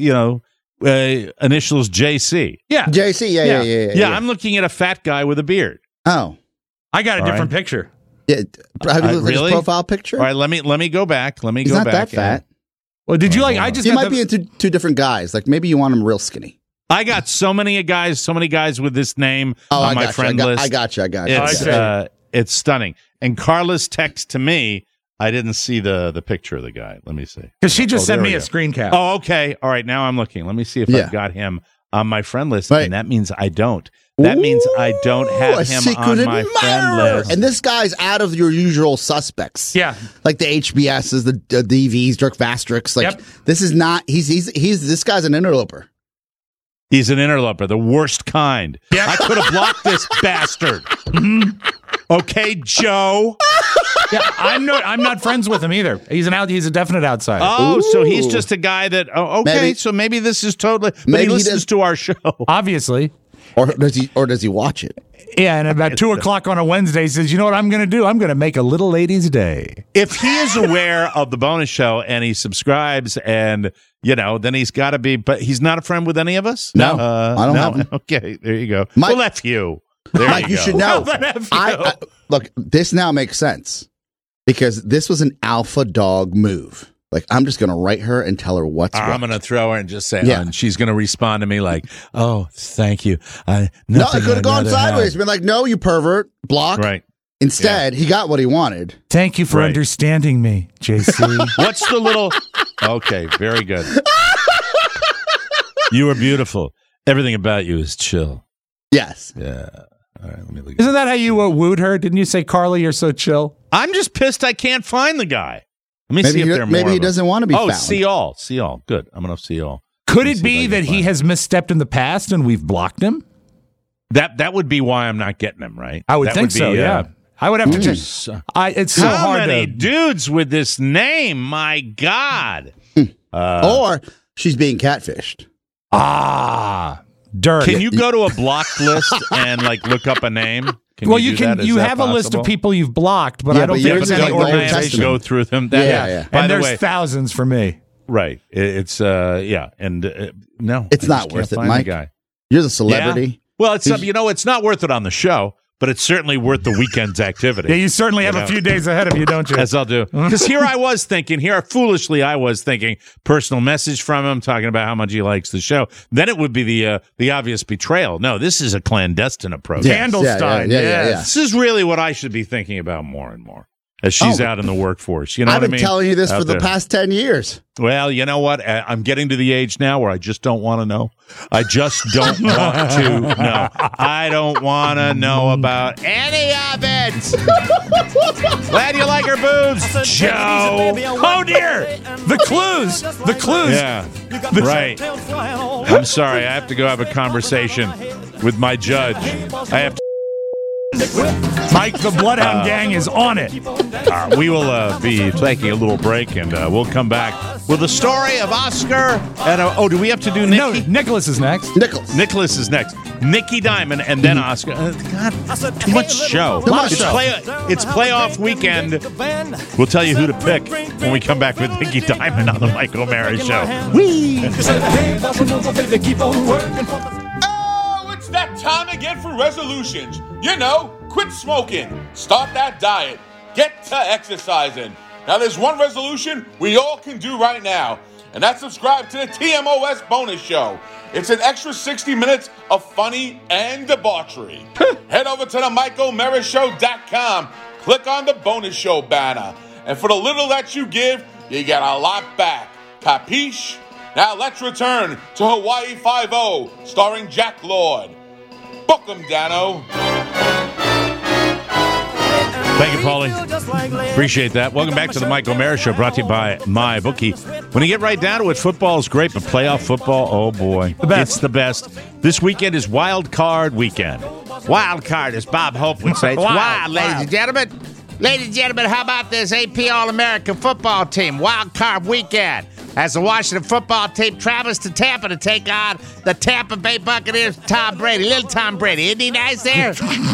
initials JC. Yeah. JC. Yeah. I'm looking at a fat guy with a beard. Oh, I got a All different right. picture. yeah. Have you looked at his Really? profile picture? All right, let me go back. He's not that fat. Well, did you All like? right, I hold just He got might be into two different guys. Like maybe you want him real skinny. I got so many guys with this name Oh, on I my got friend you. list. I got you. It's stunning. And Carla's text to me, I didn't see the picture of the guy. Let me see. because she just Oh, sent there me we a go. screen cap. Oh, okay. All right, now I'm looking. Let me see if Yeah. I've got him on my friend list. Right. And that means I don't. That means I don't have a him secret on my friend admirer. list. And this guy's out of your usual suspects. Yeah. Like the HBSs, the DVs, Dirk Vastrix. Like Yep. this is not. He's this guy's an interloper. He's an interloper, the worst kind. Yeah. I could have blocked this bastard. Okay, Joe. Yeah, I'm not friends with him either. He's a definite outsider. Oh, so he's Ooh. just a guy that. Oh, okay, Maybe. so maybe this is totally. But Maybe he he listens does- to our show. Obviously. Or does he watch it? Yeah, and about 2:00 on a Wednesday, he says, "You know what I'm going to do? I'm going to make a little lady's day." If he is aware of the bonus show and he subscribes, and then he's got to be. But he's not a friend with any of us. No, I don't have him. Okay, there you go. Mike- Well, F you. There Mike, you go. should know. Well, then F you. I look. This now makes sense because this was an alpha dog move. Like I'm just going to write her and tell her what's what. I'm going to throw her and just say, Yeah. and she's going to respond to me like, "Oh, thank you." No, it Nothing could have gone I'd rather sideways. have. Been like, no, you pervert. Block. Right. Instead, he got what he wanted. Thank you for Right. understanding me, JC. What's the little? Okay, very good. You are beautiful. Everything about you is chill. Yes. Yeah. All right, let me look. Isn't that how you wooed her? Didn't you say, "Carly, you're so chill"? I'm just pissed I can't find the guy. Let me Maybe see if he- there are more. maybe he of them. doesn't want to be Oh, found. see all. See all. Good. I'm going to see all. Could Let me it see be if I can that he find has misstepped in the past and we've blocked him? That would be why I'm not getting him, right? I would That think so. be, Yeah, I would have to check. so- It's so How hard many to. dudes with this name? My God. Or she's being catfished. Dirt. Can you go to a blocked list and look up a name? Well, do you can. that? Is You that have a list of possible? people you've blocked, but Yeah, I don't but think yours it's is any like the Old organization. Testament. Go through them. Yeah. By And the there's way, thousands for me. right. It's yeah, and no, It's I not just can't worth it, find Mike. The guy. You're the celebrity. Yeah. Well, it's it's not worth it on the show, but it's certainly worth the weekend's activity. Yeah, you certainly have a few days ahead of you, don't you? As I'll do. Because here I was thinking, personal message from him talking about how much he likes the show. Then it would be the obvious betrayal. No, this is a clandestine approach. Yes, Candlestein. yeah. This is really what I should be thinking about more and more as she's out in the workforce. You know I've what I been mean? telling you this Out for the there. past 10 years. Well, you know what? I'm getting to the age now where I just don't want to know. I just don't want to know. I don't want to know about any of it. Glad you like her boobs, Joe. Oh dear! The clues. The clues. Yeah, right. I'm sorry. I have to go have a conversation with my judge. I have to. Mike, the Bloodhound Gang is on it. We will be taking a little break, and we'll come back with the story of Oscar. And do we have to do Nikki? No, Nicholas is next. Nicholas is next. Nikki Diamond, and then Oscar. God, too much show. It's playoff weekend. We'll tell you who to pick when we come back with Nikki Diamond on the Mike O'Mara Show. Whee! Oh, it's that time again for resolutions. You know, quit smoking, start that diet, get to exercising. Now, there's one resolution we all can do right now, and that's subscribe to the TMOS Bonus Show. It's an extra 60 minutes of funny and debauchery. Head over to the MikeO'MaraShow.com, click on the Bonus Show banner, and for the little that you give, you get a lot back. Capiche? Now let's return to Hawaii Five-0, starring Jack Lord. Book 'em, Dano. Thank you, Paulie. Appreciate that. Welcome back to the Mike O'Mara Show, brought to you by MyBookie. When you get right down to it, football is great, but playoff football, oh boy, it's the best. This weekend is Wild Card Weekend. Wild Card, as Bob Hope would say. It's wild, ladies and gentlemen. Ladies and gentlemen, how about this AP All-American football team? Wild Card Weekend. As the Washington football team travels to Tampa to take on the Tampa Bay Buccaneers, Tom Brady. Little Tom Brady. Isn't he nice there?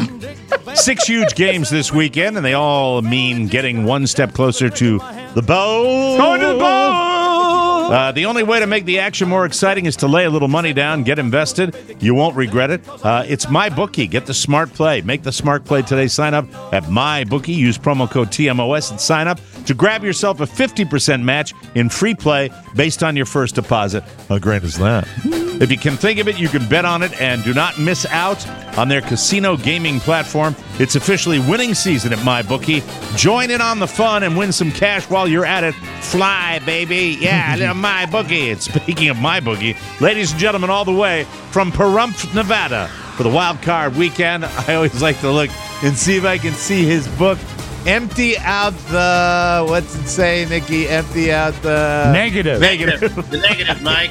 6 huge games this weekend, and they all mean getting one step closer to the bowl. Going to the bowl! The only way to make the action more exciting is to lay a little money down, get invested. You won't regret it. It's MyBookie. Get the smart play. Make the smart play today. Sign up at MyBookie. Use promo code TMOS and sign up to grab yourself a 50% match in free play based on your first deposit. How great is that? If you can think of it, you can bet on it, and do not miss out on their casino gaming platform. It's officially winning season at MyBookie. Join in on the fun and win some cash while you're at it. Fly, baby. Yeah, little MyBookie. And speaking of MyBookie, ladies and gentlemen, all the way from Pahrump, Nevada, for the Wild Card Weekend, I always like to look and see if I can see his book. Empty out the, what's it say, Nikki? Empty out the... Negative. The negative, Mike.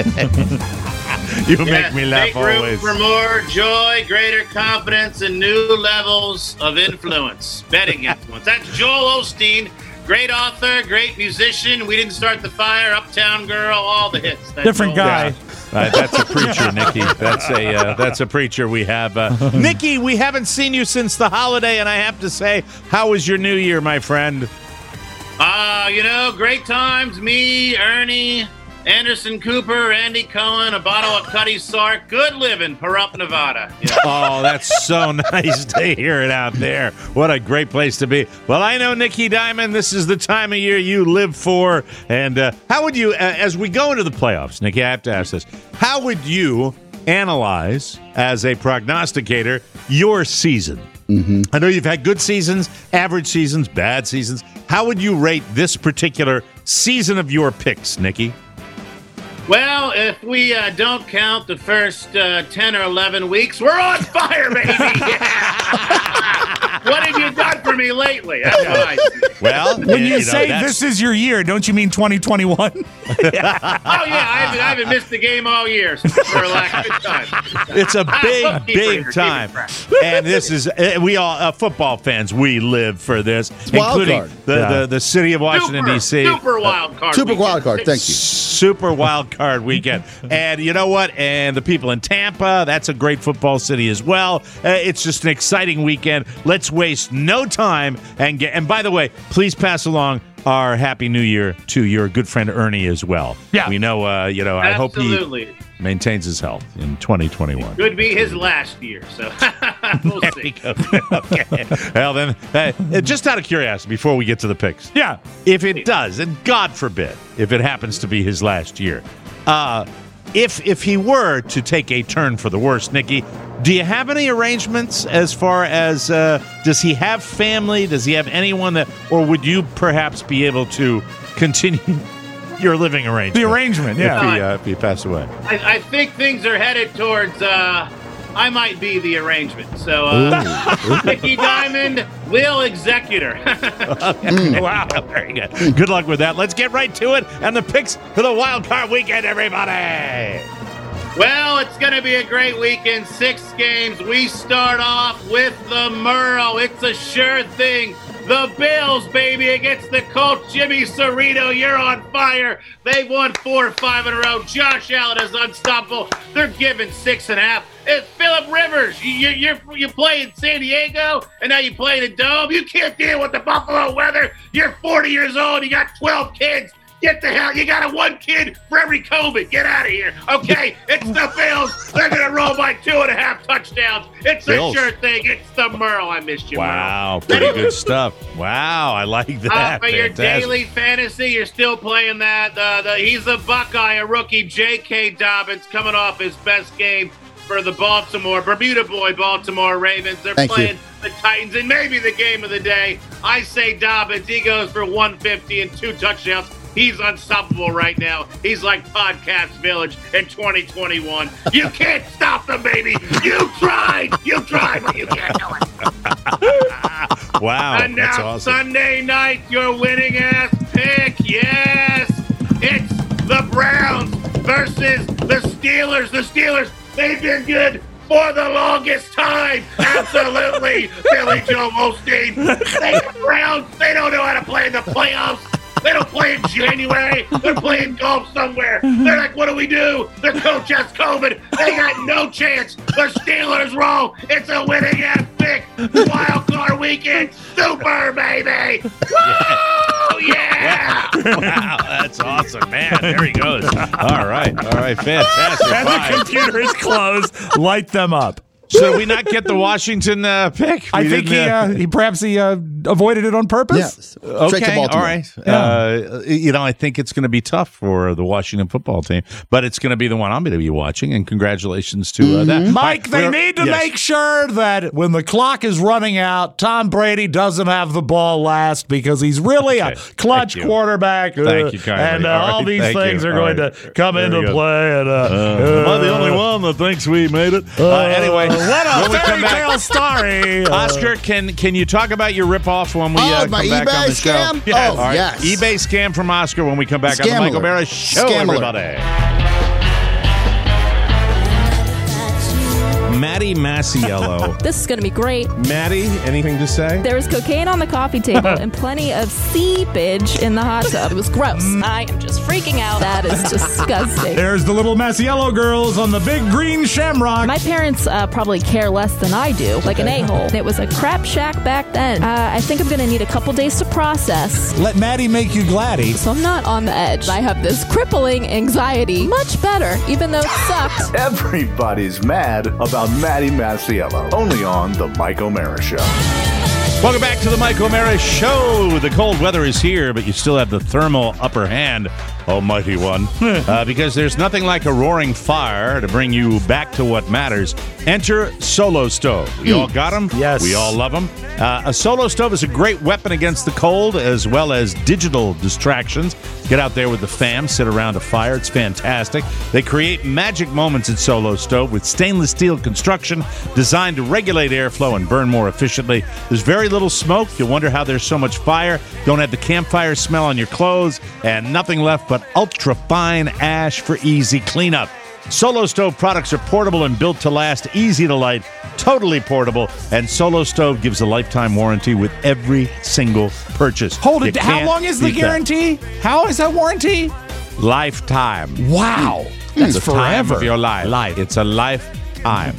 You make me laugh make room always. for more joy, greater confidence, and new levels of influence. Betting influence. That's Joel Osteen. Great author, great musician. We Didn't Start the Fire, Uptown Girl, all the hits. That's Different Joel. guy. That's a preacher, Nikki. That's a preacher we have. Nikki, we haven't seen you since the holiday, and I have to say, how was your New Year, my friend? Great times. Me, Ernie, Anderson Cooper, Andy Cohen, a bottle of Cuddy Sark. Good living, Pahrump, Nevada. Yeah. Oh, that's so nice to hear it out there. What a great place to be. Well, I know, Nikki Diamond, this is the time of year you live for. And how would you, as we go into the playoffs, Nikki, I have to ask this. How would you analyze, as a prognosticator, your season? Mm-hmm. I know you've had good seasons, average seasons, bad seasons. How would you rate this particular season of your picks, Nikki? Well, if we don't count the first 10 or 11 weeks, we're on fire, baby! Yeah. What have you done for me lately? That's what I see. Well, when you say this is your year, don't you mean 2021? Oh, yeah, I haven't missed the game all year for a good time. It's a big time. And this is, we all, football fans, we live for this, including the city of Washington, D.C. Super wild card. Super wild card, thank you. Super wild card weekend. And you know what? And the people in Tampa, that's a great football city as well. It's just an exciting weekend. Let's waste no time and by the way, please pass along our Happy New Year to your good friend Ernie as well. Yeah. We know, I hope he maintains his health in 2021. Could be his last year, so we'll see. Okay. Well, then, just out of curiosity, before we get to the picks. Yeah. If it does, and God forbid, if it happens to be his last year, if he were to take a turn for the worse, Nikki, do you have any arrangements as far as, does he have family? Does he have anyone or would you perhaps be able to continue your living arrangement? The arrangement, yeah. If he passed away. I think things are headed towards, I might be the arrangement. So, Nikki Diamond, will executor. Wow, very good. Good luck with that. Let's get right to it and the picks for the Wild Card Weekend, everybody. Well, it's going to be a great weekend. 6 games. We start off with the Merle. It's a sure thing. The Bills, baby, against the Colts. Jimmy Cerrito, you're on fire. They've won 4 or 5 in a row. Josh Allen is unstoppable. They're giving 6.5. It's Phillip Rivers. You play in San Diego, and now you play in the Dome. You can't deal with the Buffalo weather. You're 40 years old. You got 12 kids. Get the hell. You got 1 kid for every COVID. Get out of here. Okay, it's the Bills. They're going to roll by 2.5 touchdowns. It's Bills. A sure thing. It's the Merle. I missed you, wow, Merle. Pretty good stuff. Wow, I like that. For your daily fantasy, you're still playing that. He's a Buckeye, a rookie, J.K. Dobbins, coming off his best game for the Bermuda boy Baltimore Ravens. They're playing the Titans, and maybe the game of the day. I say Dobbins. He goes for 150 and 2 touchdowns. He's unstoppable right now. He's like Podcast Village in 2021. You can't stop them, baby. You tried, but you can't do it. Wow, And now that's awesome. Sunday night, your winning ass pick. Yes, it's the Browns versus the Steelers. The Steelers, they've been good for the longest time. Absolutely, Billy Joe Osteen. The Browns, they don't know how to play in the playoffs. They don't play in January. They're playing golf somewhere. They're like, what do we do? Their coach has COVID. They got no chance. The Steelers roll. It's a winning ass pick. Wild card weekend. Super, baby. Woo! Yeah! Wow, that's awesome, man. There he goes. All right, fantastic. And the computer is closed. Light them up. So did we not get the Washington pick? I think he perhaps avoided it on purpose. Yes. Straight to Okay, all Baltimore. right. Yeah. I think it's going to be tough for the Washington football team, but it's going to be the one I'm going to be watching, and congratulations to that. Mike, they need to make sure that when the clock is running out, Tom Brady doesn't have the ball last because he's really a clutch quarterback. Thank you kindly. And All all right, these thank things you. are All going right. to come Very into good. play. And, Am I the only one that thinks we made it? Anyway, what a when we come fairy back, tale story. Oscar, can you talk about your ripoff when we Oh, come my back on eBay the show? scam? Yes. Oh, All right. yes. eBay scam from Oscar when we come back on the Scam Michael alert. Mara Show, Scam alert. everybody. Maddie Masiello. This is going to be great. Maddie, anything to say? There was cocaine on the coffee table and plenty of seepage in the hot tub. It was gross. I am just freaking out. That is disgusting. There's the little Masiello girls on the big green shamrock. My parents probably care less than I do, like an a-hole. It was a crap shack back then. I think I'm going to need a couple days to process. Let Maddie make you gladdy. So I'm not on the edge. I have this crippling anxiety. Much better, even though it sucks. Everybody's mad about Maddie Masiello. Only on The Mike O'Mara Show. Welcome back to the Mike O'Mara Show. The cold weather is here, but you still have the thermal upper hand, almighty one, because there's nothing like a roaring fire to bring you back to what matters. Enter Solo Stove. We all got them? Yes. We all love them. A Solo Stove is a great weapon against the cold, as well as digital distractions. Get out there with the fam, sit around a fire. It's fantastic. They create magic moments at Solo Stove with stainless steel construction designed to regulate airflow and burn more efficiently. There's very little smoke. You'll wonder how there's so much fire. Don't have the campfire smell on your clothes, and nothing left but ultra-fine ash for easy cleanup. Solo Stove products are portable and built to last, easy to light, totally portable, and Solo Stove gives a lifetime warranty with every single purchase. Hold it. You How can't long is the beat that. guarantee? How is that warranty? Lifetime. Wow. That's the time forever. of your life. It's a lifetime.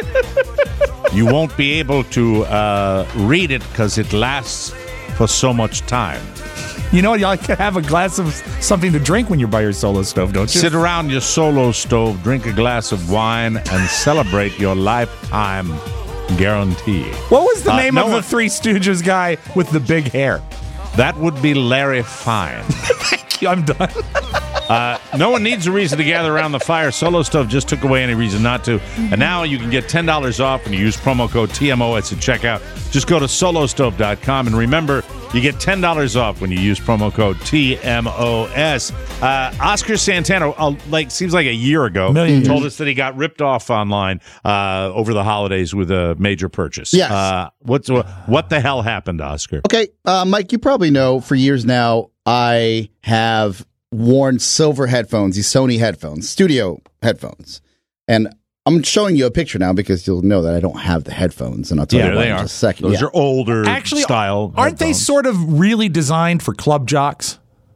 You won't be able to read it because it lasts for so much time. You know, you like to have a glass of something to drink when you're by your Solo Stove, don't you? Sit around your Solo Stove, drink a glass of wine, and celebrate your lifetime guarantee. What was the name no of the one- Three Stooges guy with the big hair? That would be Larry Fine. Thank you. I'm done. No one needs a reason to gather around the fire. Solo Stove just took away any reason not to. And now you can get $10 off when you use promo code TMOS at checkout. Just go to solostove.com. And remember, you get $10 off when you use promo code TMOS. Oscar Santana, seems like a year ago, told us that he got ripped off online over the holidays with a major purchase. Yes. What the hell happened, Oscar? Okay, Mike, you probably know for years now I have worn silver headphones, these Sony headphones, studio headphones. And I'm showing you a picture now because you'll know that I don't have the headphones, and I'll tell you why in just a second. Those are older style. Aren't they sort of really designed for club jocks?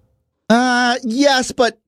Yes, but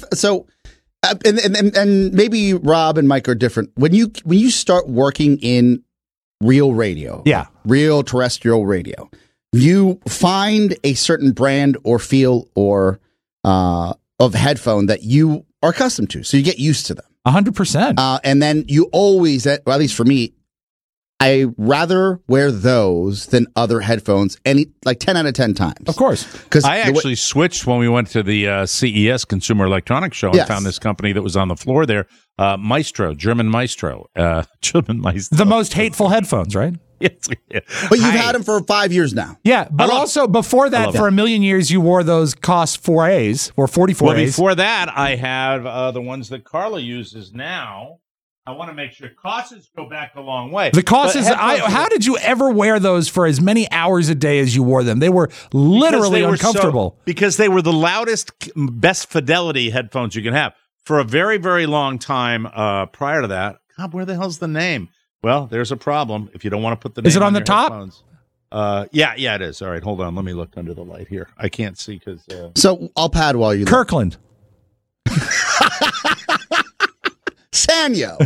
and maybe Rob and Mike are different. When you start working in real radio, real terrestrial radio, you find a certain brand or feel or of headphone that you are accustomed to, so you get used to them. 100%. And then you always, well, at least for me, I rather wear those than other headphones, 10 out of 10 times. Of course. Because I actually switched when we went to the CES Consumer Electronics Show and found this company that was on the floor there, Maestro, German Maestro. The most hateful headphones, right? But you've had them for 5 years now. Yeah, but also before that, for a million years, you wore those Cost 4As or 44As. Well, before that, I have the ones that Carla uses now. I want to make sure Cosses go back a long way. The Cosses, how did you ever wear those for as many hours a day as you wore them? They were literally uncomfortable. Because they were the loudest, best fidelity headphones you can have. For a very, very long time prior to that, God, where the hell's the name? Well, there's a problem if you don't want to put the name. Is it on the your top? Headphones. Yeah, it is. All right, hold on. Let me look under the light here. I can't see because... So I'll pad while you Kirkland. Sanyo.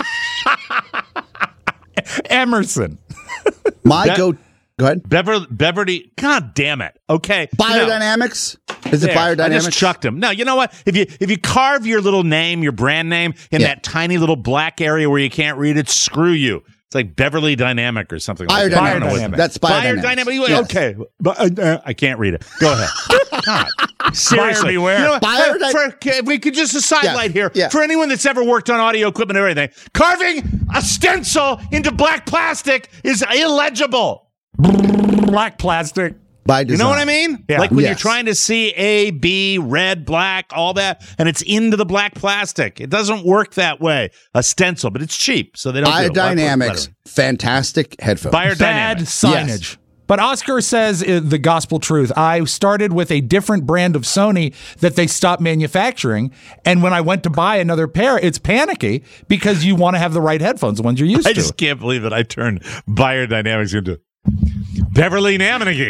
Emerson. Go ahead. Beverly. God damn it. Okay. Biodynamics? Is it Biodynamics? I just chucked them. No, you know what? If you carve your little name, your brand name, in that tiny little black area where you can't read it, screw you. It's like Beverly Dynamic or something like that. Biodynamic. That's Biodynamics. Yes. Okay. But, I can't read it. Go ahead. God. Seriously. You know, if we could just a sidelight here. Yeah. For anyone that's ever worked on audio equipment or anything, carving a stencil into black plastic is illegible. Black plastic. By design. You know what I mean? Yeah. Like when you're trying to see A, B, red, black, all that, and it's into the black plastic. It doesn't work that way. A stencil, but it's cheap, so they don't do it. Biodynamics, fantastic headphones. Bad signage. Yes. But Oscar says the gospel truth. I started with a different brand of Sony that they stopped manufacturing, and when I went to buy another pair, it's panicky because you want to have the right headphones, the ones you're used to. I just can't believe that I turned Biodynamics into Beverly Naminigate.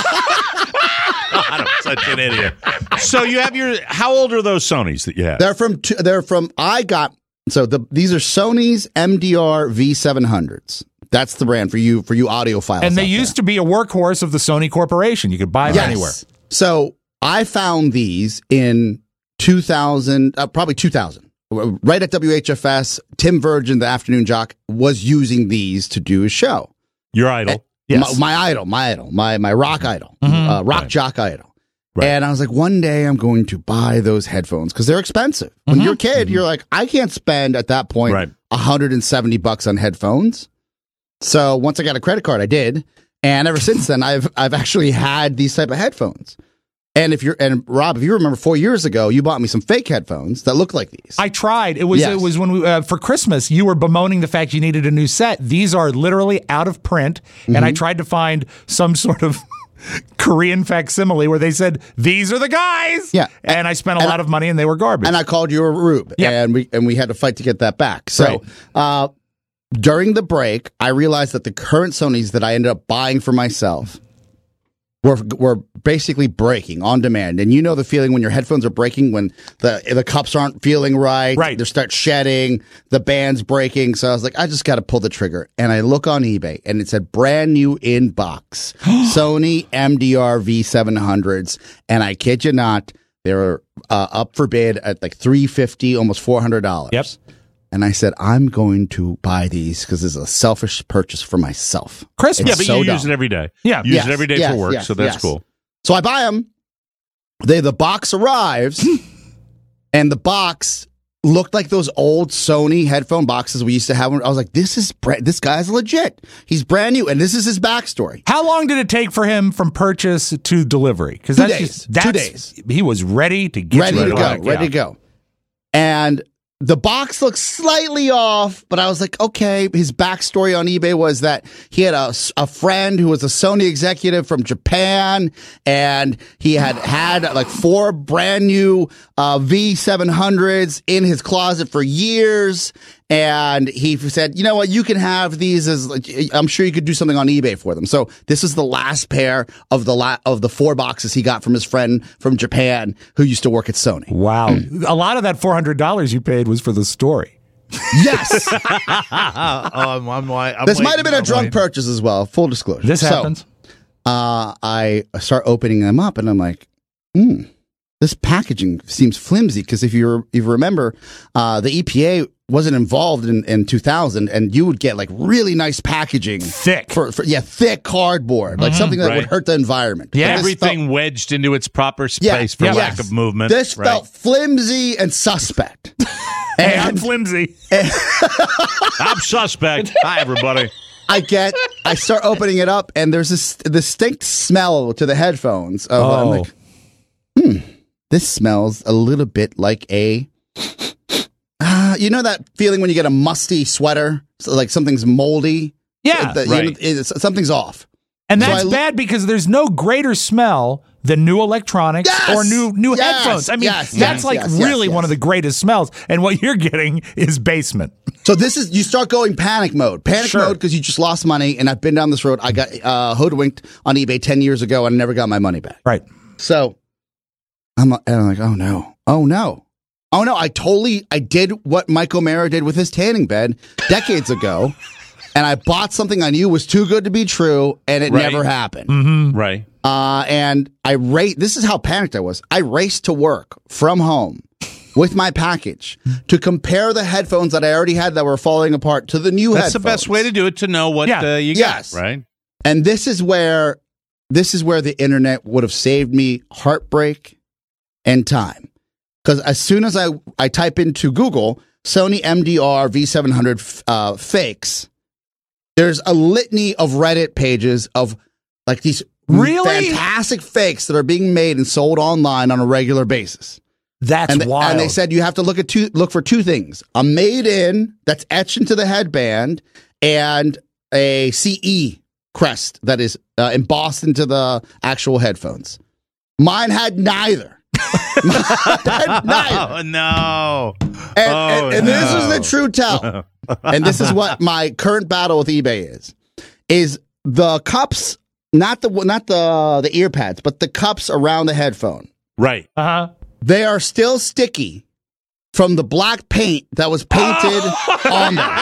I'm such an idiot. So you have how old are those Sonys that you have? These are Sony's MDR V700s. That's the brand for you audiophiles. And they used to be a workhorse of the Sony Corporation. You could buy them anywhere. So I found these in 2000, probably 2000. Right at WHFS, Tim Virgin, the afternoon jock, was using these to do his show. Your idol. Yes. My idol, my rock idol, rock jock idol. Right. And I was like, one day I'm going to buy those headphones because they're expensive. When you're a kid, you're like, I can't spend at that point $170 on headphones. So once I got a credit card, I did. And ever since then, I've actually had these type of headphones. And Rob, if you remember 4 years ago, you bought me some fake headphones that look like these. I tried. It was when we for Christmas, you were bemoaning the fact you needed a new set. These are literally out of print. And I tried to find some sort of Korean facsimile where they said, these are the guys. Yeah. And I spent a lot of money and they were garbage. And I called you a rube. Yep. And we had to fight to get that back. So, during the break, I realized that the current Sonys that I ended up buying for myself were basically breaking on demand. And you know the feeling when your headphones are breaking, when the cups aren't feeling right. They start shedding, the band's breaking. So I was like, I just got to pull the trigger. And I look on eBay, and it said brand new in box Sony MDR V700s. And I kid you not, they were up for bid at like $350, almost $400. Yep. And I said, I'm going to buy these because it's a selfish purchase for myself. Christmas. Yeah, but you use it every day. Yeah. You use it every day for work, so that's cool. So I buy them. The box arrives, and the box looked like those old Sony headphone boxes we used to have. I was like, this guy's legit. He's brand new, and this is his backstory. How long did it take for him from purchase to delivery? Because 2 days. 2 days. He was ready to get ready to go. And the box looks slightly off, but I was like, okay. His backstory on eBay was that he had a friend who was a Sony executive from Japan, and he had like 4 brand new V700s in his closet for years. And he said, you know what, you can have these I'm sure you could do something on eBay for them. So this is the last pair of the 4 boxes he got from his friend from Japan who used to work at Sony. Wow. A lot of that $400 you paid was for the story. Yes. This might have been a drunk purchase as well, full disclosure. This happens. I start opening them up, and I'm like, this packaging seems flimsy, because if you remember, the EPA wasn't involved in 2000, and you would get like really nice packaging, thick thick cardboard, like something that would hurt the environment. Yeah, everything wedged into its proper space for lack of movement. This felt flimsy and suspect. Hey, I'm flimsy. I'm suspect. Hi, everybody. I start opening it up, and there's this distinct smell to the headphones. I'm like, this smells a little bit like a, you know that feeling when you get a musty sweater, so like something's moldy? Yeah, right. Something's off. And that's bad because there's no greater smell than new electronics or new headphones. I mean, that's really one of the greatest smells. And what you're getting is basement. So you start going panic mode. Panic mode because you just lost money. And I've been down this road. I got hoodwinked on eBay 10 years ago and I never got my money back. Right. So I'm like, oh no. I did what Mike O'Mara did with his tanning bed decades ago. And I bought something I knew was too good to be true, and it never happened. Mm-hmm. Right. And this is how panicked I was. I raced to work from home with my package to compare the headphones that I already had that were falling apart to the new headphones. That's the best way to do it, to know what you got, right? And this is where the internet would have saved me heartbreak and time. Because as soon as I type into Google, Sony MDR V700 fakes, there's a litany of Reddit pages of like these fantastic fakes that are being made and sold online on a regular basis. That's wild. And they said you have to look for two things: a made in that's etched into the headband, and a CE crest that is embossed into the actual headphones. Mine had neither. Oh no! And this is the true tell. And this is what my current battle with eBay is the cups, not the ear pads, but the cups around the headphone. Right. They are still sticky from the black paint that was painted on them.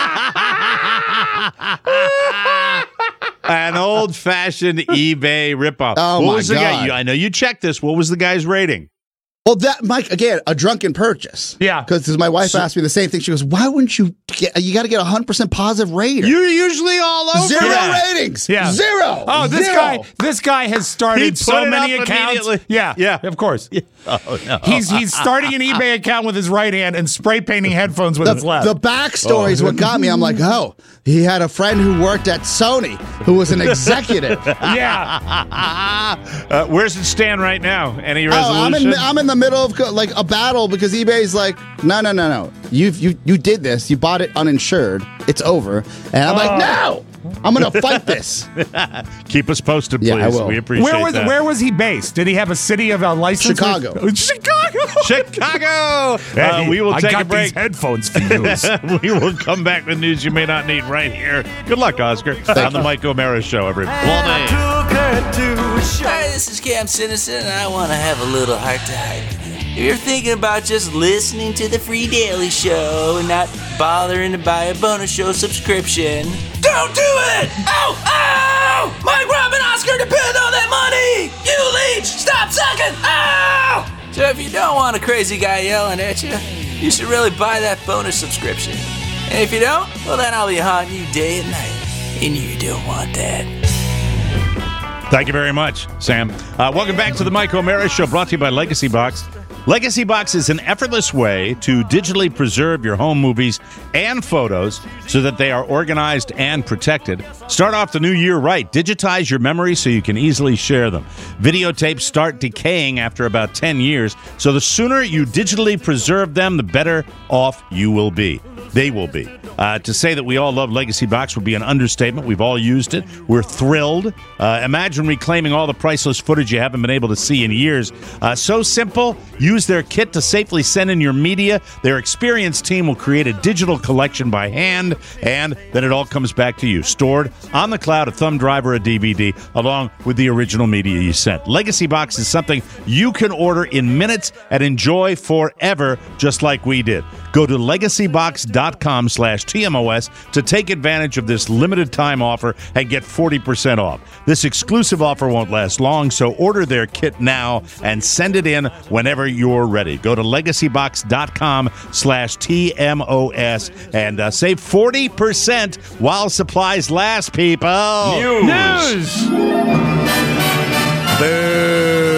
An old-fashioned eBay ripoff. Oh, my God. I know you checked this. What was the guy's rating? Well, that, Mike, again, a drunken purchase. Yeah. Because my wife asked me the same thing. She goes, why wouldn't you you got to get 100% positive rating. You're usually all over. Zero ratings. Yeah. Zero. Oh, this guy has started so many accounts. Yeah, of course. Yeah. Oh, no. He's starting an eBay account with his right hand and spray painting headphones with his left. The backstory is what got me. I'm like, he had a friend who worked at Sony who was an executive. Yeah. Where's it stand right now? Any resolution? I'm in the middle of like a battle because eBay's like, no. You did this. You bought it uninsured. It's over. And I'm like, no. I'm going to fight this. Keep us posted, please. Yeah, I will. We appreciate that. Where was he based? Did he have a city of a license? Chicago. Chicago. Hey, we will take a break. These headphones for you. We will come back with news you may not need right here. Good luck, Oscar. On the Mike O'Mara Show, everybody. Hi, this is Cam Citizen, and I want to have a little heart-to-heart. If you're thinking about just listening to the free daily show and not bothering to buy a bonus show subscription, don't do it! Ow! Mike, Rob, and Oscar depend on that money! You leech! Stop sucking! Ow! So if you don't want a crazy guy yelling at you, you should really buy that bonus subscription. And if you don't, well then I'll be haunting you day and night. And you don't want that. Thank you very much, Sam. Welcome back to the Mike O'Mara Show, brought to you by Legacy Box. Legacy Box is an effortless way to digitally preserve your home movies and photos so that they are organized and protected. Start off the new year right. Digitize your memories so you can easily share them. Videotapes start decaying after about 10 years, so the sooner you digitally preserve them, the better off you will be. They will be. To say that we all love Legacy Box would be an understatement. We've all used it. We're thrilled. Imagine reclaiming all the priceless footage you haven't been able to see in years. So simple. Use their kit to safely send in your media. Their experienced team will create a digital collection by hand, and then it all comes back to you, stored on the cloud, a thumb drive or a DVD, along with the original media you sent. Legacy Box is something you can order in minutes and enjoy forever, just like we did. Go to legacybox.com/TMOS to take advantage of this limited time offer and get 40% off. This exclusive offer won't last long, so order their kit now and send it in whenever you're ready. Go to legacybox.com/TMOS and save 40% while supplies last, people. News. Boo.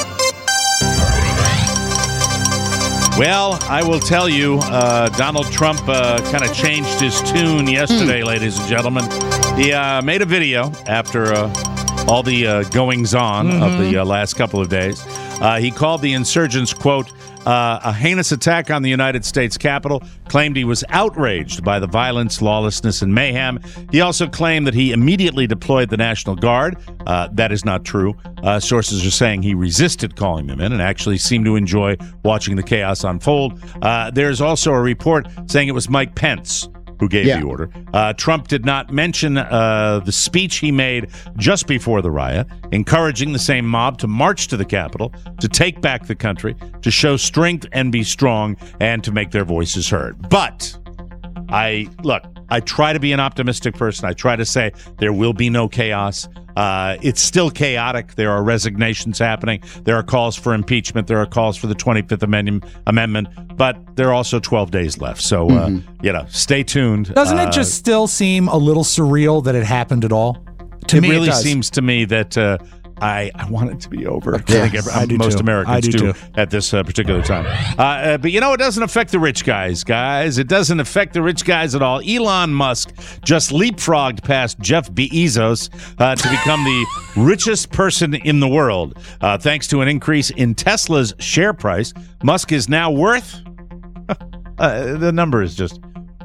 Well, I will tell you, Donald Trump kind of changed his tune yesterday, ladies and gentlemen. He made a video after all the goings-on of the last couple of days. He called the insurgents, quote, a heinous attack on the United States Capitol, claimed he was outraged by the violence, lawlessness, and mayhem. He also claimed that he immediately deployed the National Guard. That is not true. Sources are saying he resisted calling them in and actually seemed to enjoy watching the chaos unfold. There's also a report saying it was Mike Pence who gave the order. Trump did not mention the speech he made just before the riot, encouraging the same mob to march to the Capitol, to take back the country, to show strength and be strong, and to make their voices heard. But I try to be an optimistic person. I try to say there will be no chaos. It's still chaotic. There are resignations happening. There are calls for impeachment. There are calls for the 25th Amendment. But there are also 12 days left. So, stay tuned. Doesn't it just still seem a little surreal that it happened at all? To me, it really seems to me that I want it to be over. Yes, I think most Americans do at this particular time. But it doesn't affect the rich guys. It doesn't affect the rich guys at all. Elon Musk just leapfrogged past Jeff Bezos to become the richest person in the world. Thanks to an increase in Tesla's share price, Musk is now worth, the number is just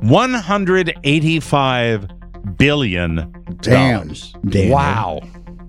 $185 billion. Damn. Wow.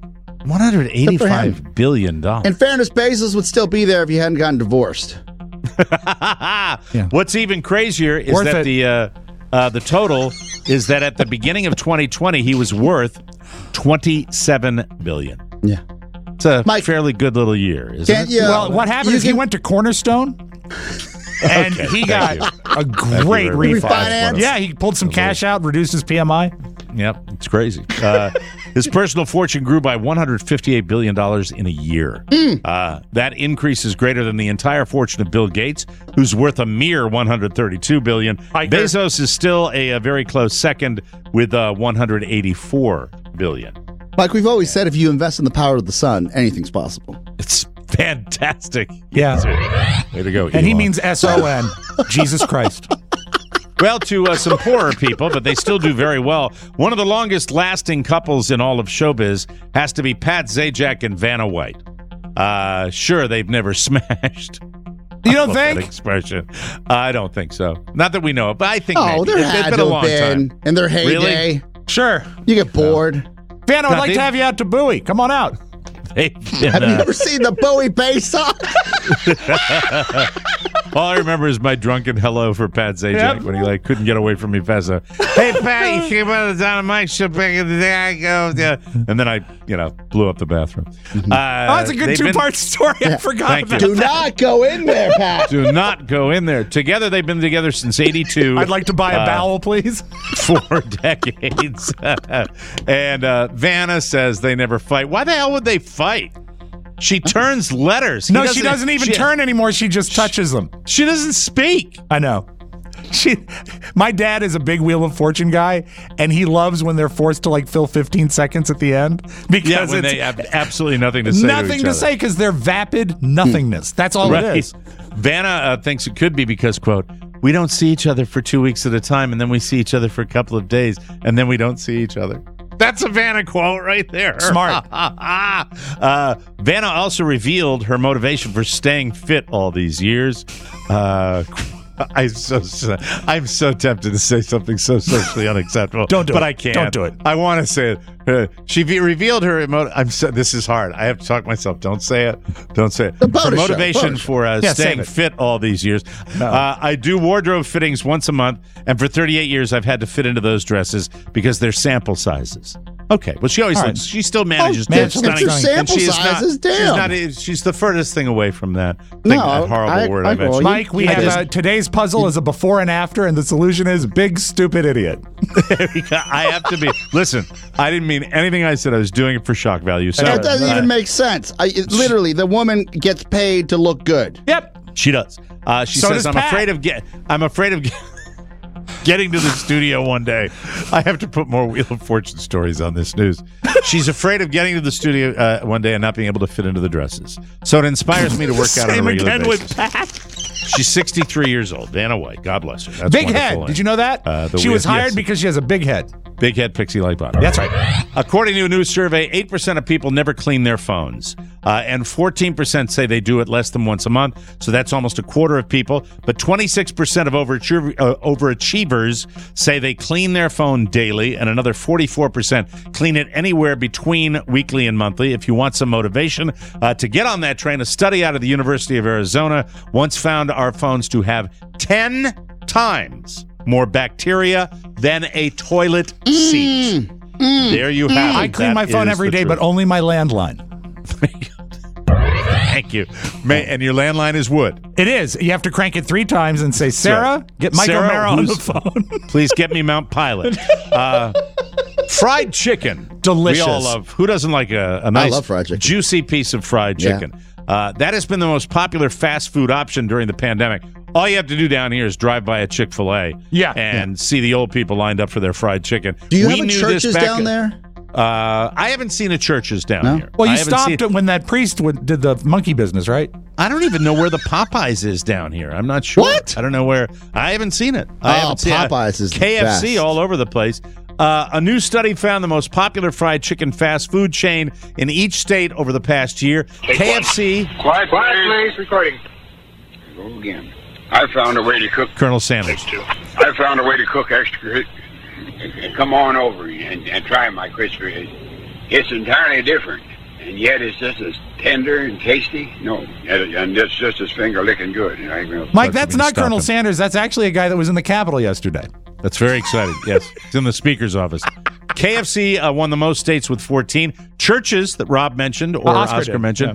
$185 billion. In fairness, Bezos would still be there if he hadn't gotten divorced. What's even crazier is that the total is that at the beginning of 2020 he was worth $27 billion. Yeah, it's a fairly good little year, isn't it? Well, what happened is he went to Cornerstone. And he got a great refinance. Yeah, he pulled some cash out, reduced his PMI. Yep, it's crazy. His personal fortune grew by $158 billion in a year. That increase is greater than the entire fortune of Bill Gates, who's worth a mere $132 billion. Bezos is still a very close second with $184 billion. Like we've always said, if you invest in the power of the sun, anything's possible. It's fantastic. Yeah. Way to go, And he means S-O-N, Jesus Christ. Well, to some poorer people, but they still do very well. One of the longest-lasting couples in all of showbiz has to be Pat Sajak and Vanna White. Sure, they've never smashed. You don't think? That expression. I don't think so. Not that we know, but I think maybe. There had been a long time. In their heyday. Really? Sure. You get bored. Vanna, I'd like to have you out to Bowie. Come on out. Have you ever seen the Bowie bass song? All I remember is my drunken hello for Pat Sajak when he couldn't get away from me fast enough. Hey Pat, you came out of the Dynamite show back in the day. I go, and then I, blew up the bathroom. That's a good two-part story. I forgot about that. Do not go in there, Pat. Do not go in there. Together, they've been together since '82. I'd like to buy a bowel, please. 4 decades. And Vanna says they never fight. Why the hell would they fight? She turns letters. No, she doesn't even turn anymore. She just touches them. She doesn't speak. I know. My dad is a big Wheel of Fortune guy, and he loves when they're forced to fill 15 seconds at the end because when they have absolutely nothing to say. Nothing to say because they're vapid nothingness. That's all it is. Vanna thinks it could be because, quote, we don't see each other for 2 weeks at a time, and then we see each other for a couple of days, and then we don't see each other. That's a Vanna quote right there. Smart. Vanna also revealed her motivation for staying fit all these years. I'm so tempted to say something so socially unacceptable. Don't do it. But I can't. Don't do it. I want to say it. She revealed her this is hard. I have to talk myself. Don't say it. Don't say it. Her motivation for staying fit all these years. No. I do wardrobe fittings once a month, and for 38 years I've had to fit into those dresses because they're sample sizes. Okay, well, she always looks. She still manages to look stunning. Sample sizes, damn. She's the furthest thing away from that. That horrible word I mentioned. Mike, we have today's puzzle is a before and after, and the solution is big stupid idiot. I have to be. Listen, I didn't mean anything I said. I was doing it for shock value. So that doesn't even make sense. Literally, the woman gets paid to look good. Yep, she does. She says, "I'm afraid of getting to the studio one day." I have to put more Wheel of Fortune stories on this news. She's afraid of getting to the studio one day and not being able to fit into the dresses. So it inspires me to work out on a regular basis. With Pat. She's 63 years old. Dana White. God bless her. That's Big wonderful head. name. Did you know that? She was hired because she has a big head. Big head, pixie-like body. That's right. According to a new survey, 8% of people never clean their phones, and 14% say they do it less than once a month. So that's almost a quarter of people. But 26% of overachievers say they clean their phone daily, and another 44% clean it anywhere between weekly and monthly. If you want some motivation to get on that train, a study out of the University of Arizona once found our phones to have 10 times more bacteria than a toilet seat. There you have it. I clean my phone every day, but only my landline. Thank you. And your landline is wood. It is. You have to crank it 3 times and say, Sarah, get Mike O'Mara on the phone. Please get me Mount Pilot. Fried chicken. Delicious. We all love. Who doesn't like a nice, I love fried chicken. Juicy piece of fried chicken? That has been the most popular fast food option during the pandemic. All you have to do down here is drive by a Chick-fil-A and see the old people lined up for their fried chicken. Do you have a Church's down there? I haven't seen a Church's down here. Well, you stopped it when that priest did the monkey business, right? I don't even know where the Popeyes is down here. I'm not sure. What? I don't know where. I haven't seen it. I haven't seen Popeyes is the KFC best. all over the place. A new study found the most popular fried chicken fast food chain in each state over the past year. KFC. Quiet, please. Recording. Go again. I found a way to cook. Colonel Sanders. I found a way to cook extra. Come on over and try my crispy. It's entirely different, and yet it's just as tender and tasty. No, and it's just as finger licking good. Mike, that's not Colonel Sanders. That's actually a guy that was in the Capitol yesterday. That's very exciting. Yes, it's in the Speaker's office. KFC won the most states with 14. Churches that Rob mentioned or Oscar mentioned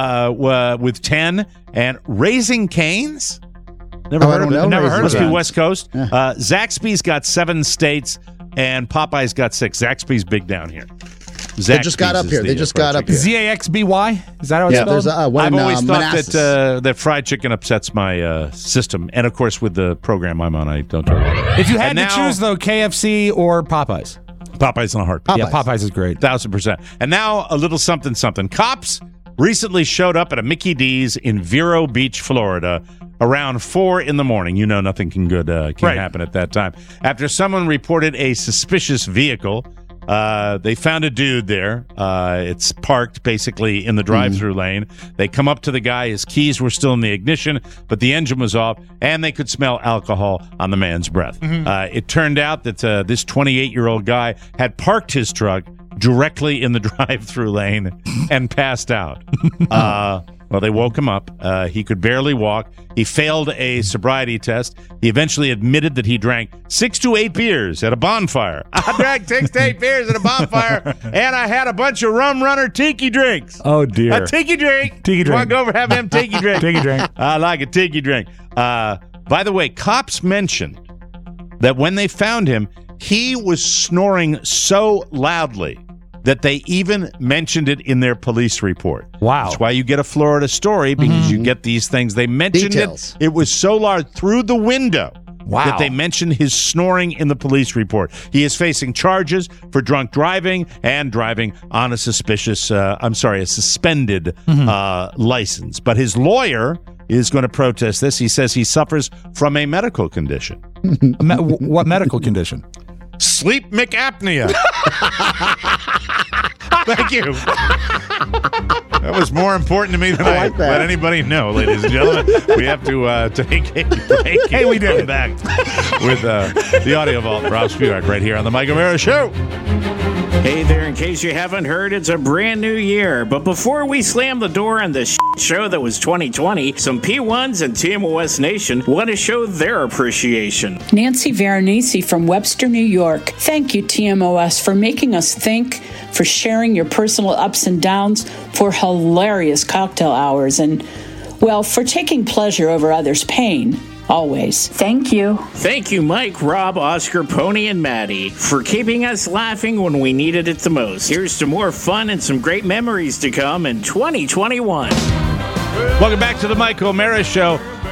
with 10, and Raising Cane's. Never heard of it. Never heard of it. Must be West Coast. Yeah. Zaxby's got 7 states, and Popeye's got 6. Zaxby's big down here. They just got up here. They just got up here. ZAXBY? Is that how it's spelled? There's I've always thought that fried chicken upsets my system. And, of course, with the program I'm on, I don't do it. If you had to choose, though, KFC or Popeyes? Popeyes in a heartbeat. Yeah, Popeyes is great. 1,000%. And now a little something. Cops recently showed up at a Mickey D's in Vero Beach, Florida, around 4 in the morning. You know nothing can happen at that time. After someone reported a suspicious vehicle, they found a dude there. It's parked basically in the drive-through lane. They come up to the guy. His keys were still in the ignition, but the engine was off, and they could smell alcohol on the man's breath. It turned out that this 28-year-old guy had parked his truck directly in the drive-through lane and passed out. Well, they woke him up. He could barely walk. He failed a sobriety test. He eventually admitted that he drank 6 to 8 beers at a bonfire. I drank 6 to 8 beers at a bonfire, and I had a bunch of Rum Runner tiki drinks. Oh, dear. A tiki drink. Tiki drink. Want to go over and have them tiki drink? Tiki drink. I like a tiki drink. By the way, cops mentioned that when they found him, he was snoring so loudly that they even mentioned it in their police report. Wow. That's why you get a Florida story, because you get these things. They mentioned Details. it. It was so loud through the window that they mentioned his snoring in the police report. He is facing charges for drunk driving and driving on a suspended license. But his lawyer is going to protest this. He says he suffers from a medical condition. What medical condition? Sleep apnea. Thank you. That was more important to me than I let anybody know, ladies and gentlemen. We have to take a break. Hey, we did it. Back with the Audio Vault. Rob Spivak right here on the Mike O'Mara Show. Hey there, in case you haven't heard, it's a brand new year. But before we slam the door on this show that was 2020, some P1s and TMOS Nation want to show their appreciation. Nancy Veronese from Webster, New York. Thank you, TMOS, for making us think, for sharing your personal ups and downs, for hilarious cocktail hours, and, well, for taking pleasure over others' pain. Always. Thank you. Thank you, Mike, Rob, Oscar, Pony, and Maddie, for keeping us laughing when we needed it the most. Here's to more fun and some great memories to come in 2021. Welcome back to the Mike O'Mara Show.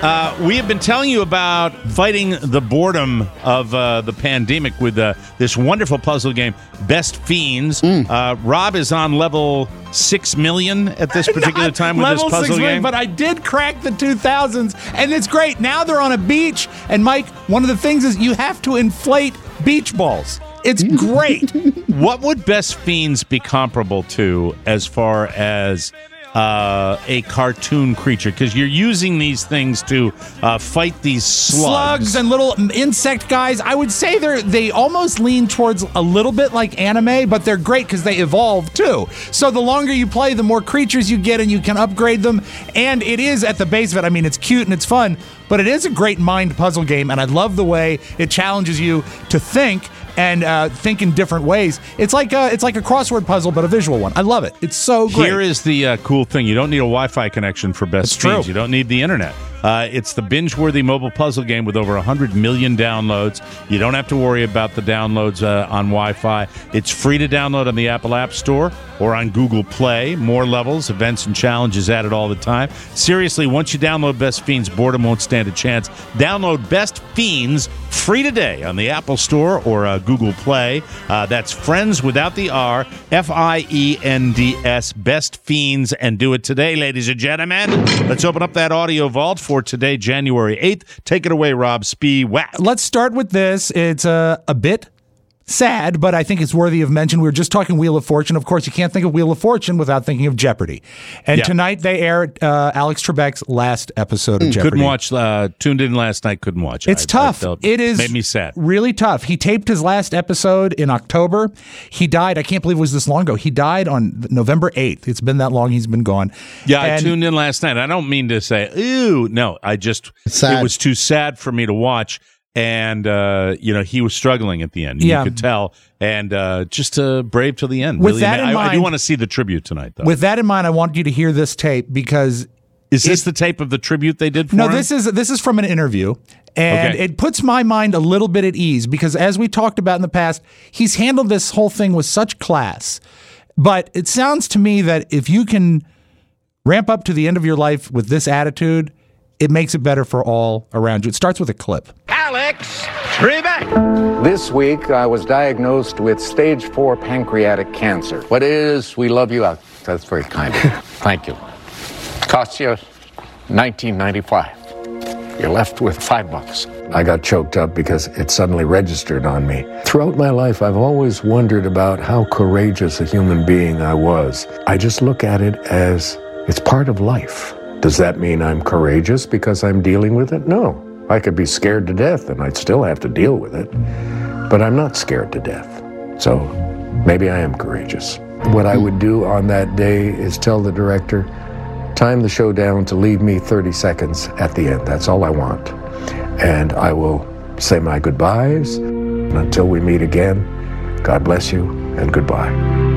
We have been telling you about fighting the boredom of the pandemic with this wonderful puzzle game, Best Fiends. Rob is on level 6 million at this particular time with this level puzzle 6 million, game. but I did crack the 2000s, and it's great. Now they're on a beach, and Mike, one of the things is you have to inflate beach balls. It's great. What would Best Fiends be comparable to as far as a cartoon creature? Because you're using these things to fight these slugs and little insect guys. I would say they almost lean towards a little bit like anime, but they're great because they evolve too. So the longer you play, the more creatures you get, and you can upgrade them. And it is at the base of it. I mean, it's cute and it's fun, but it is a great mind puzzle game, and I love the way it challenges you to think and think in different ways. It's like a crossword puzzle, but a visual one. I love it. It's so great. Here is the cool thing. You don't need a Wi-Fi connection for Best Fiends. You don't need the internet. It's the binge-worthy mobile puzzle game with over 100 million downloads. You don't have to worry about the downloads on Wi-Fi. It's free to download on the Apple App Store or on Google Play. More levels, events, and challenges added all the time. Seriously, once you download Best Fiends, boredom won't stand a chance. Download Best Fiends free today on the Apple Store or Google Play. That's Friends without the R, Fiends, Best Fiends, and do it today, ladies and gentlemen. Let's open up that audio vault for today, January 8th. Take it away, Rob Spee-Whack. Let's start with this. It's a bit sad, but I think it's worthy of mention. We were just talking Wheel of Fortune. Of course, you can't think of Wheel of Fortune without thinking of Jeopardy. And tonight they aired Alex Trebek's last episode of Jeopardy. Couldn't watch. Tuned in last night. Couldn't watch. It's tough. It is made me sad. Really tough. He taped his last episode in October. He died. I can't believe it was this long ago. He died on November 8th. It's been that long. He's been gone. Yeah, I tuned in last night. I don't mean to say, ooh, no. I just it was too sad for me to watch. And, he was struggling at the end. You could tell. And just brave till the end. With that in mind, I do want to see the tribute tonight, though. With that in mind, I want you to hear this tape because... Is this the tape of the tribute they did for him? No, this is from an interview. And it puts my mind a little bit at ease because as we talked about in the past, he's handled this whole thing with such class. But it sounds to me that if you can ramp up to the end of your life with this attitude, it makes it better for all around you. It starts with a clip. Alex Trebek. This week, I was diagnosed with stage 4 pancreatic cancer. What it is, we love you. That's very kind of you. Thank you. Cost you $19.95. You're left with $5. I got choked up because it suddenly registered on me. Throughout my life, I've always wondered about how courageous a human being I was. I just look at it as it's part of life. Does that mean I'm courageous because I'm dealing with it? No. I could be scared to death and I'd still have to deal with it. But I'm not scared to death. So maybe I am courageous. What I would do on that day is tell the director, time the show down to leave me 30 seconds at the end. That's all I want. And I will say my goodbyes. And until we meet again, God bless you and goodbye.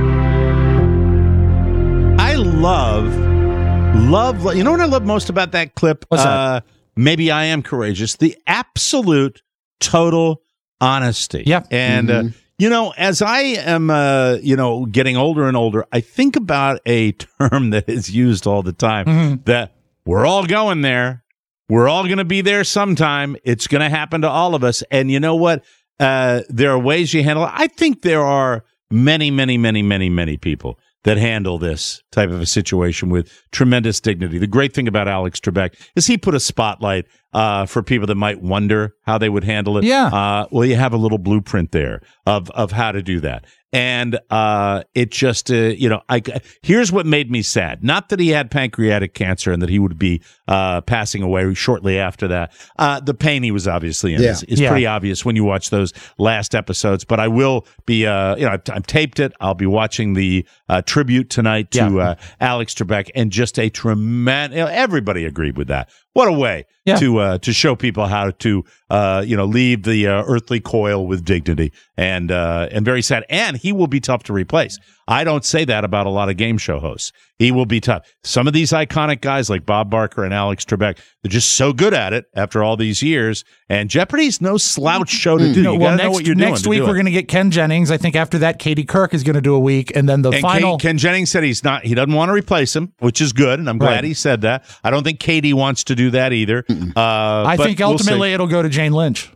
I love, you know what I love most about that clip? What's that? Maybe I am courageous. The absolute, total honesty. Yeah. And, as I am, getting older and older, I think about a term that is used all the time, that we're all going there. We're all going to be there sometime. It's going to happen to all of us. And you know what? There are ways you handle it. I think there are many, many, many, many, many people that handle this type of a situation with tremendous dignity. The great thing about Alex Trebek is he put a spotlight for people that might wonder how they would handle it. Yeah. Well, you have a little blueprint there of how to do that. And it just, here's what made me sad. Not that he had pancreatic cancer and that he would be passing away shortly after that. The pain he was obviously in is pretty obvious when you watch those last episodes. But I will be, I've taped it. I'll be watching the tribute tonight to Alex Trebek, and just a tremendous, everybody agreed with that. What a way to show people how to leave the earthly coil with dignity, and very sad. And he will be tough to replace. I don't say that about a lot of game show hosts. He will be tough. Some of these iconic guys like Bob Barker and Alex Trebek, they're just so good at it after all these years. And Jeopardy's no slouch show to do. You got to know what you're doing. Next week, we're going to get Ken Jennings. I think after that, Katie Kirk is going to do a week. And then the final. Ken Jennings said he doesn't want to replace him, which is good. And I'm glad he said that. I don't think Katie wants to do that either. I think ultimately it'll go to Jane Lynch.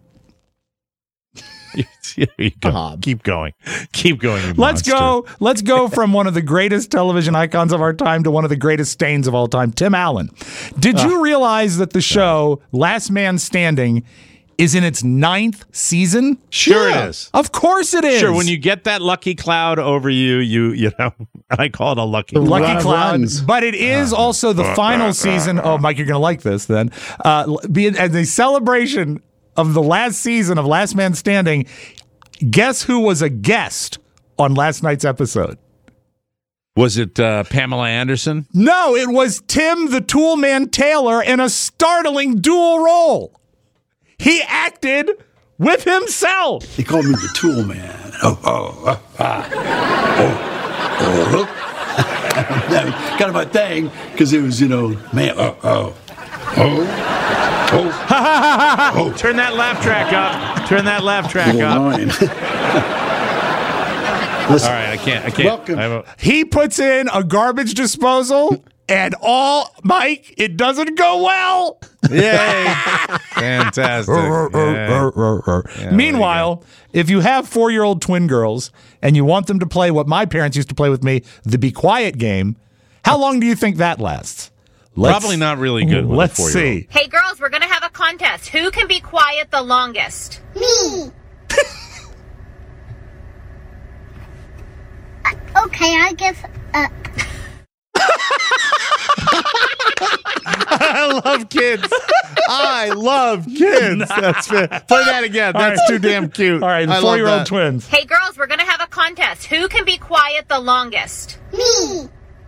Keep going. Let's go from one of the greatest television icons of our time to one of the greatest stains of all time, Tim Allen. Did you realize that the show Last Man Standing is in its 9th season? Sure it is. Of course it is. Sure, when you get that lucky cloud over you know, I call it a lucky cloud. Lucky cloud. But it is also the final season. Oh, Mike, you're going to like this then. As a celebration of the last season of Last Man Standing, guess who was a guest on last night's episode? Was it Pamela Anderson? No, it was Tim the Toolman Taylor in a startling dual role. He acted with himself. He called me the Toolman. Kind of a thing, because it was, man, Turn that laugh track up. Listen, all right, I can't. Welcome. He puts in a garbage disposal, and Mike, it doesn't go well. Yay. Fantastic. Meanwhile, if you have 4-year-old twin girls and you want them to play what my parents used to play with me, the Be Quiet game, how long do you think that lasts? Probably not really good. Let's see. Hey, girls, we're going to have a contest. Who can be quiet the longest? Me. Okay, I guess. I love kids. That's fair. Play that again. That's too damn cute. All right, 4-year-old twins. Hey, girls, we're going to have a contest. Who can be quiet the longest? Me.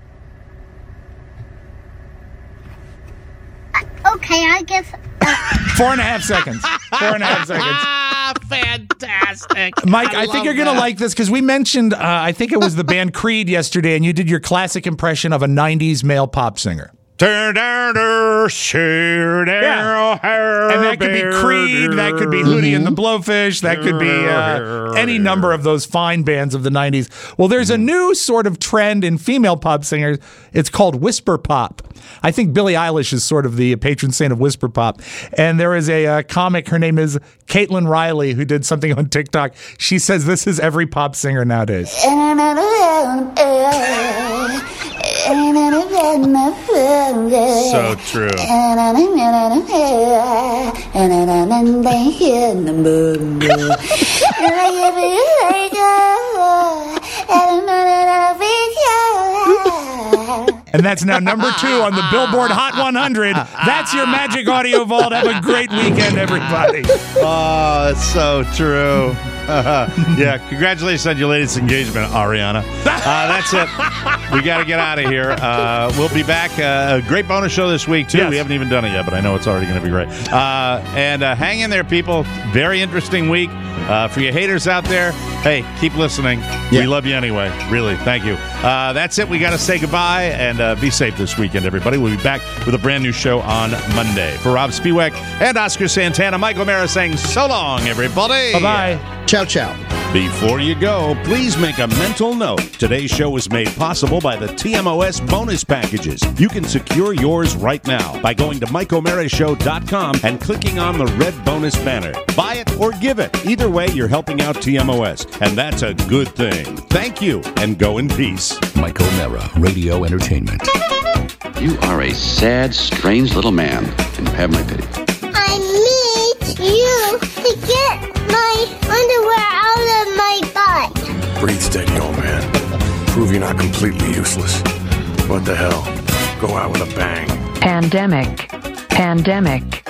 Okay, I guess. 4.5 seconds. 4.5 seconds. Fantastic. Mike, I think you're going to like this because we mentioned, I think it was the band Creed yesterday, and you did your classic impression of a 90s male pop singer. Turn down the share down. And that could be Creed, that could be Hootie and the Blowfish, that could be any number of those fine bands of the 90s. Well, there's a new sort of trend in female pop singers. It's called whisper pop. I think Billie Eilish is sort of the patron saint of whisper pop. And there is a comic, her name is Caitlin Riley, who did something on TikTok. She says this is every pop singer nowadays. So true. And that's now number 2 on the Billboard Hot 100. That's your Magic Audio Vault. Have a great weekend, everybody. Oh, it's so true. Yeah, congratulations on your latest engagement, Ariana. That's it. We got to get out of here. We'll be back. A great bonus show this week, too. Yes. We haven't even done it yet, but I know it's already going to be great. And hang in there, people. Very interesting week. For you haters out there, hey, keep listening. Yeah. We love you anyway. Really, thank you. That's it. We got to say goodbye and be safe this weekend, everybody. We'll be back with a brand new show on Monday. For Rob Spiewak and Oscar Santana, Mike O'Mara saying so long, everybody. Bye-bye. Ciao, ciao. Before you go, please make a mental note. Today's show was made possible by the TMOS bonus packages. You can secure yours right now by going to MikeO'MaraShow.com and clicking on the red bonus banner. Buy it or give it. Either way, you're helping out TMOS, and that's a good thing. Thank you, and go in peace. Mike O'Mara, Radio Entertainment. You are a sad, strange little man, and you have my pity. I need you to get my underwear out of my butt. Breathe steady, old man. Prove you're not completely useless. What the hell? Go out with a bang. Pandemic.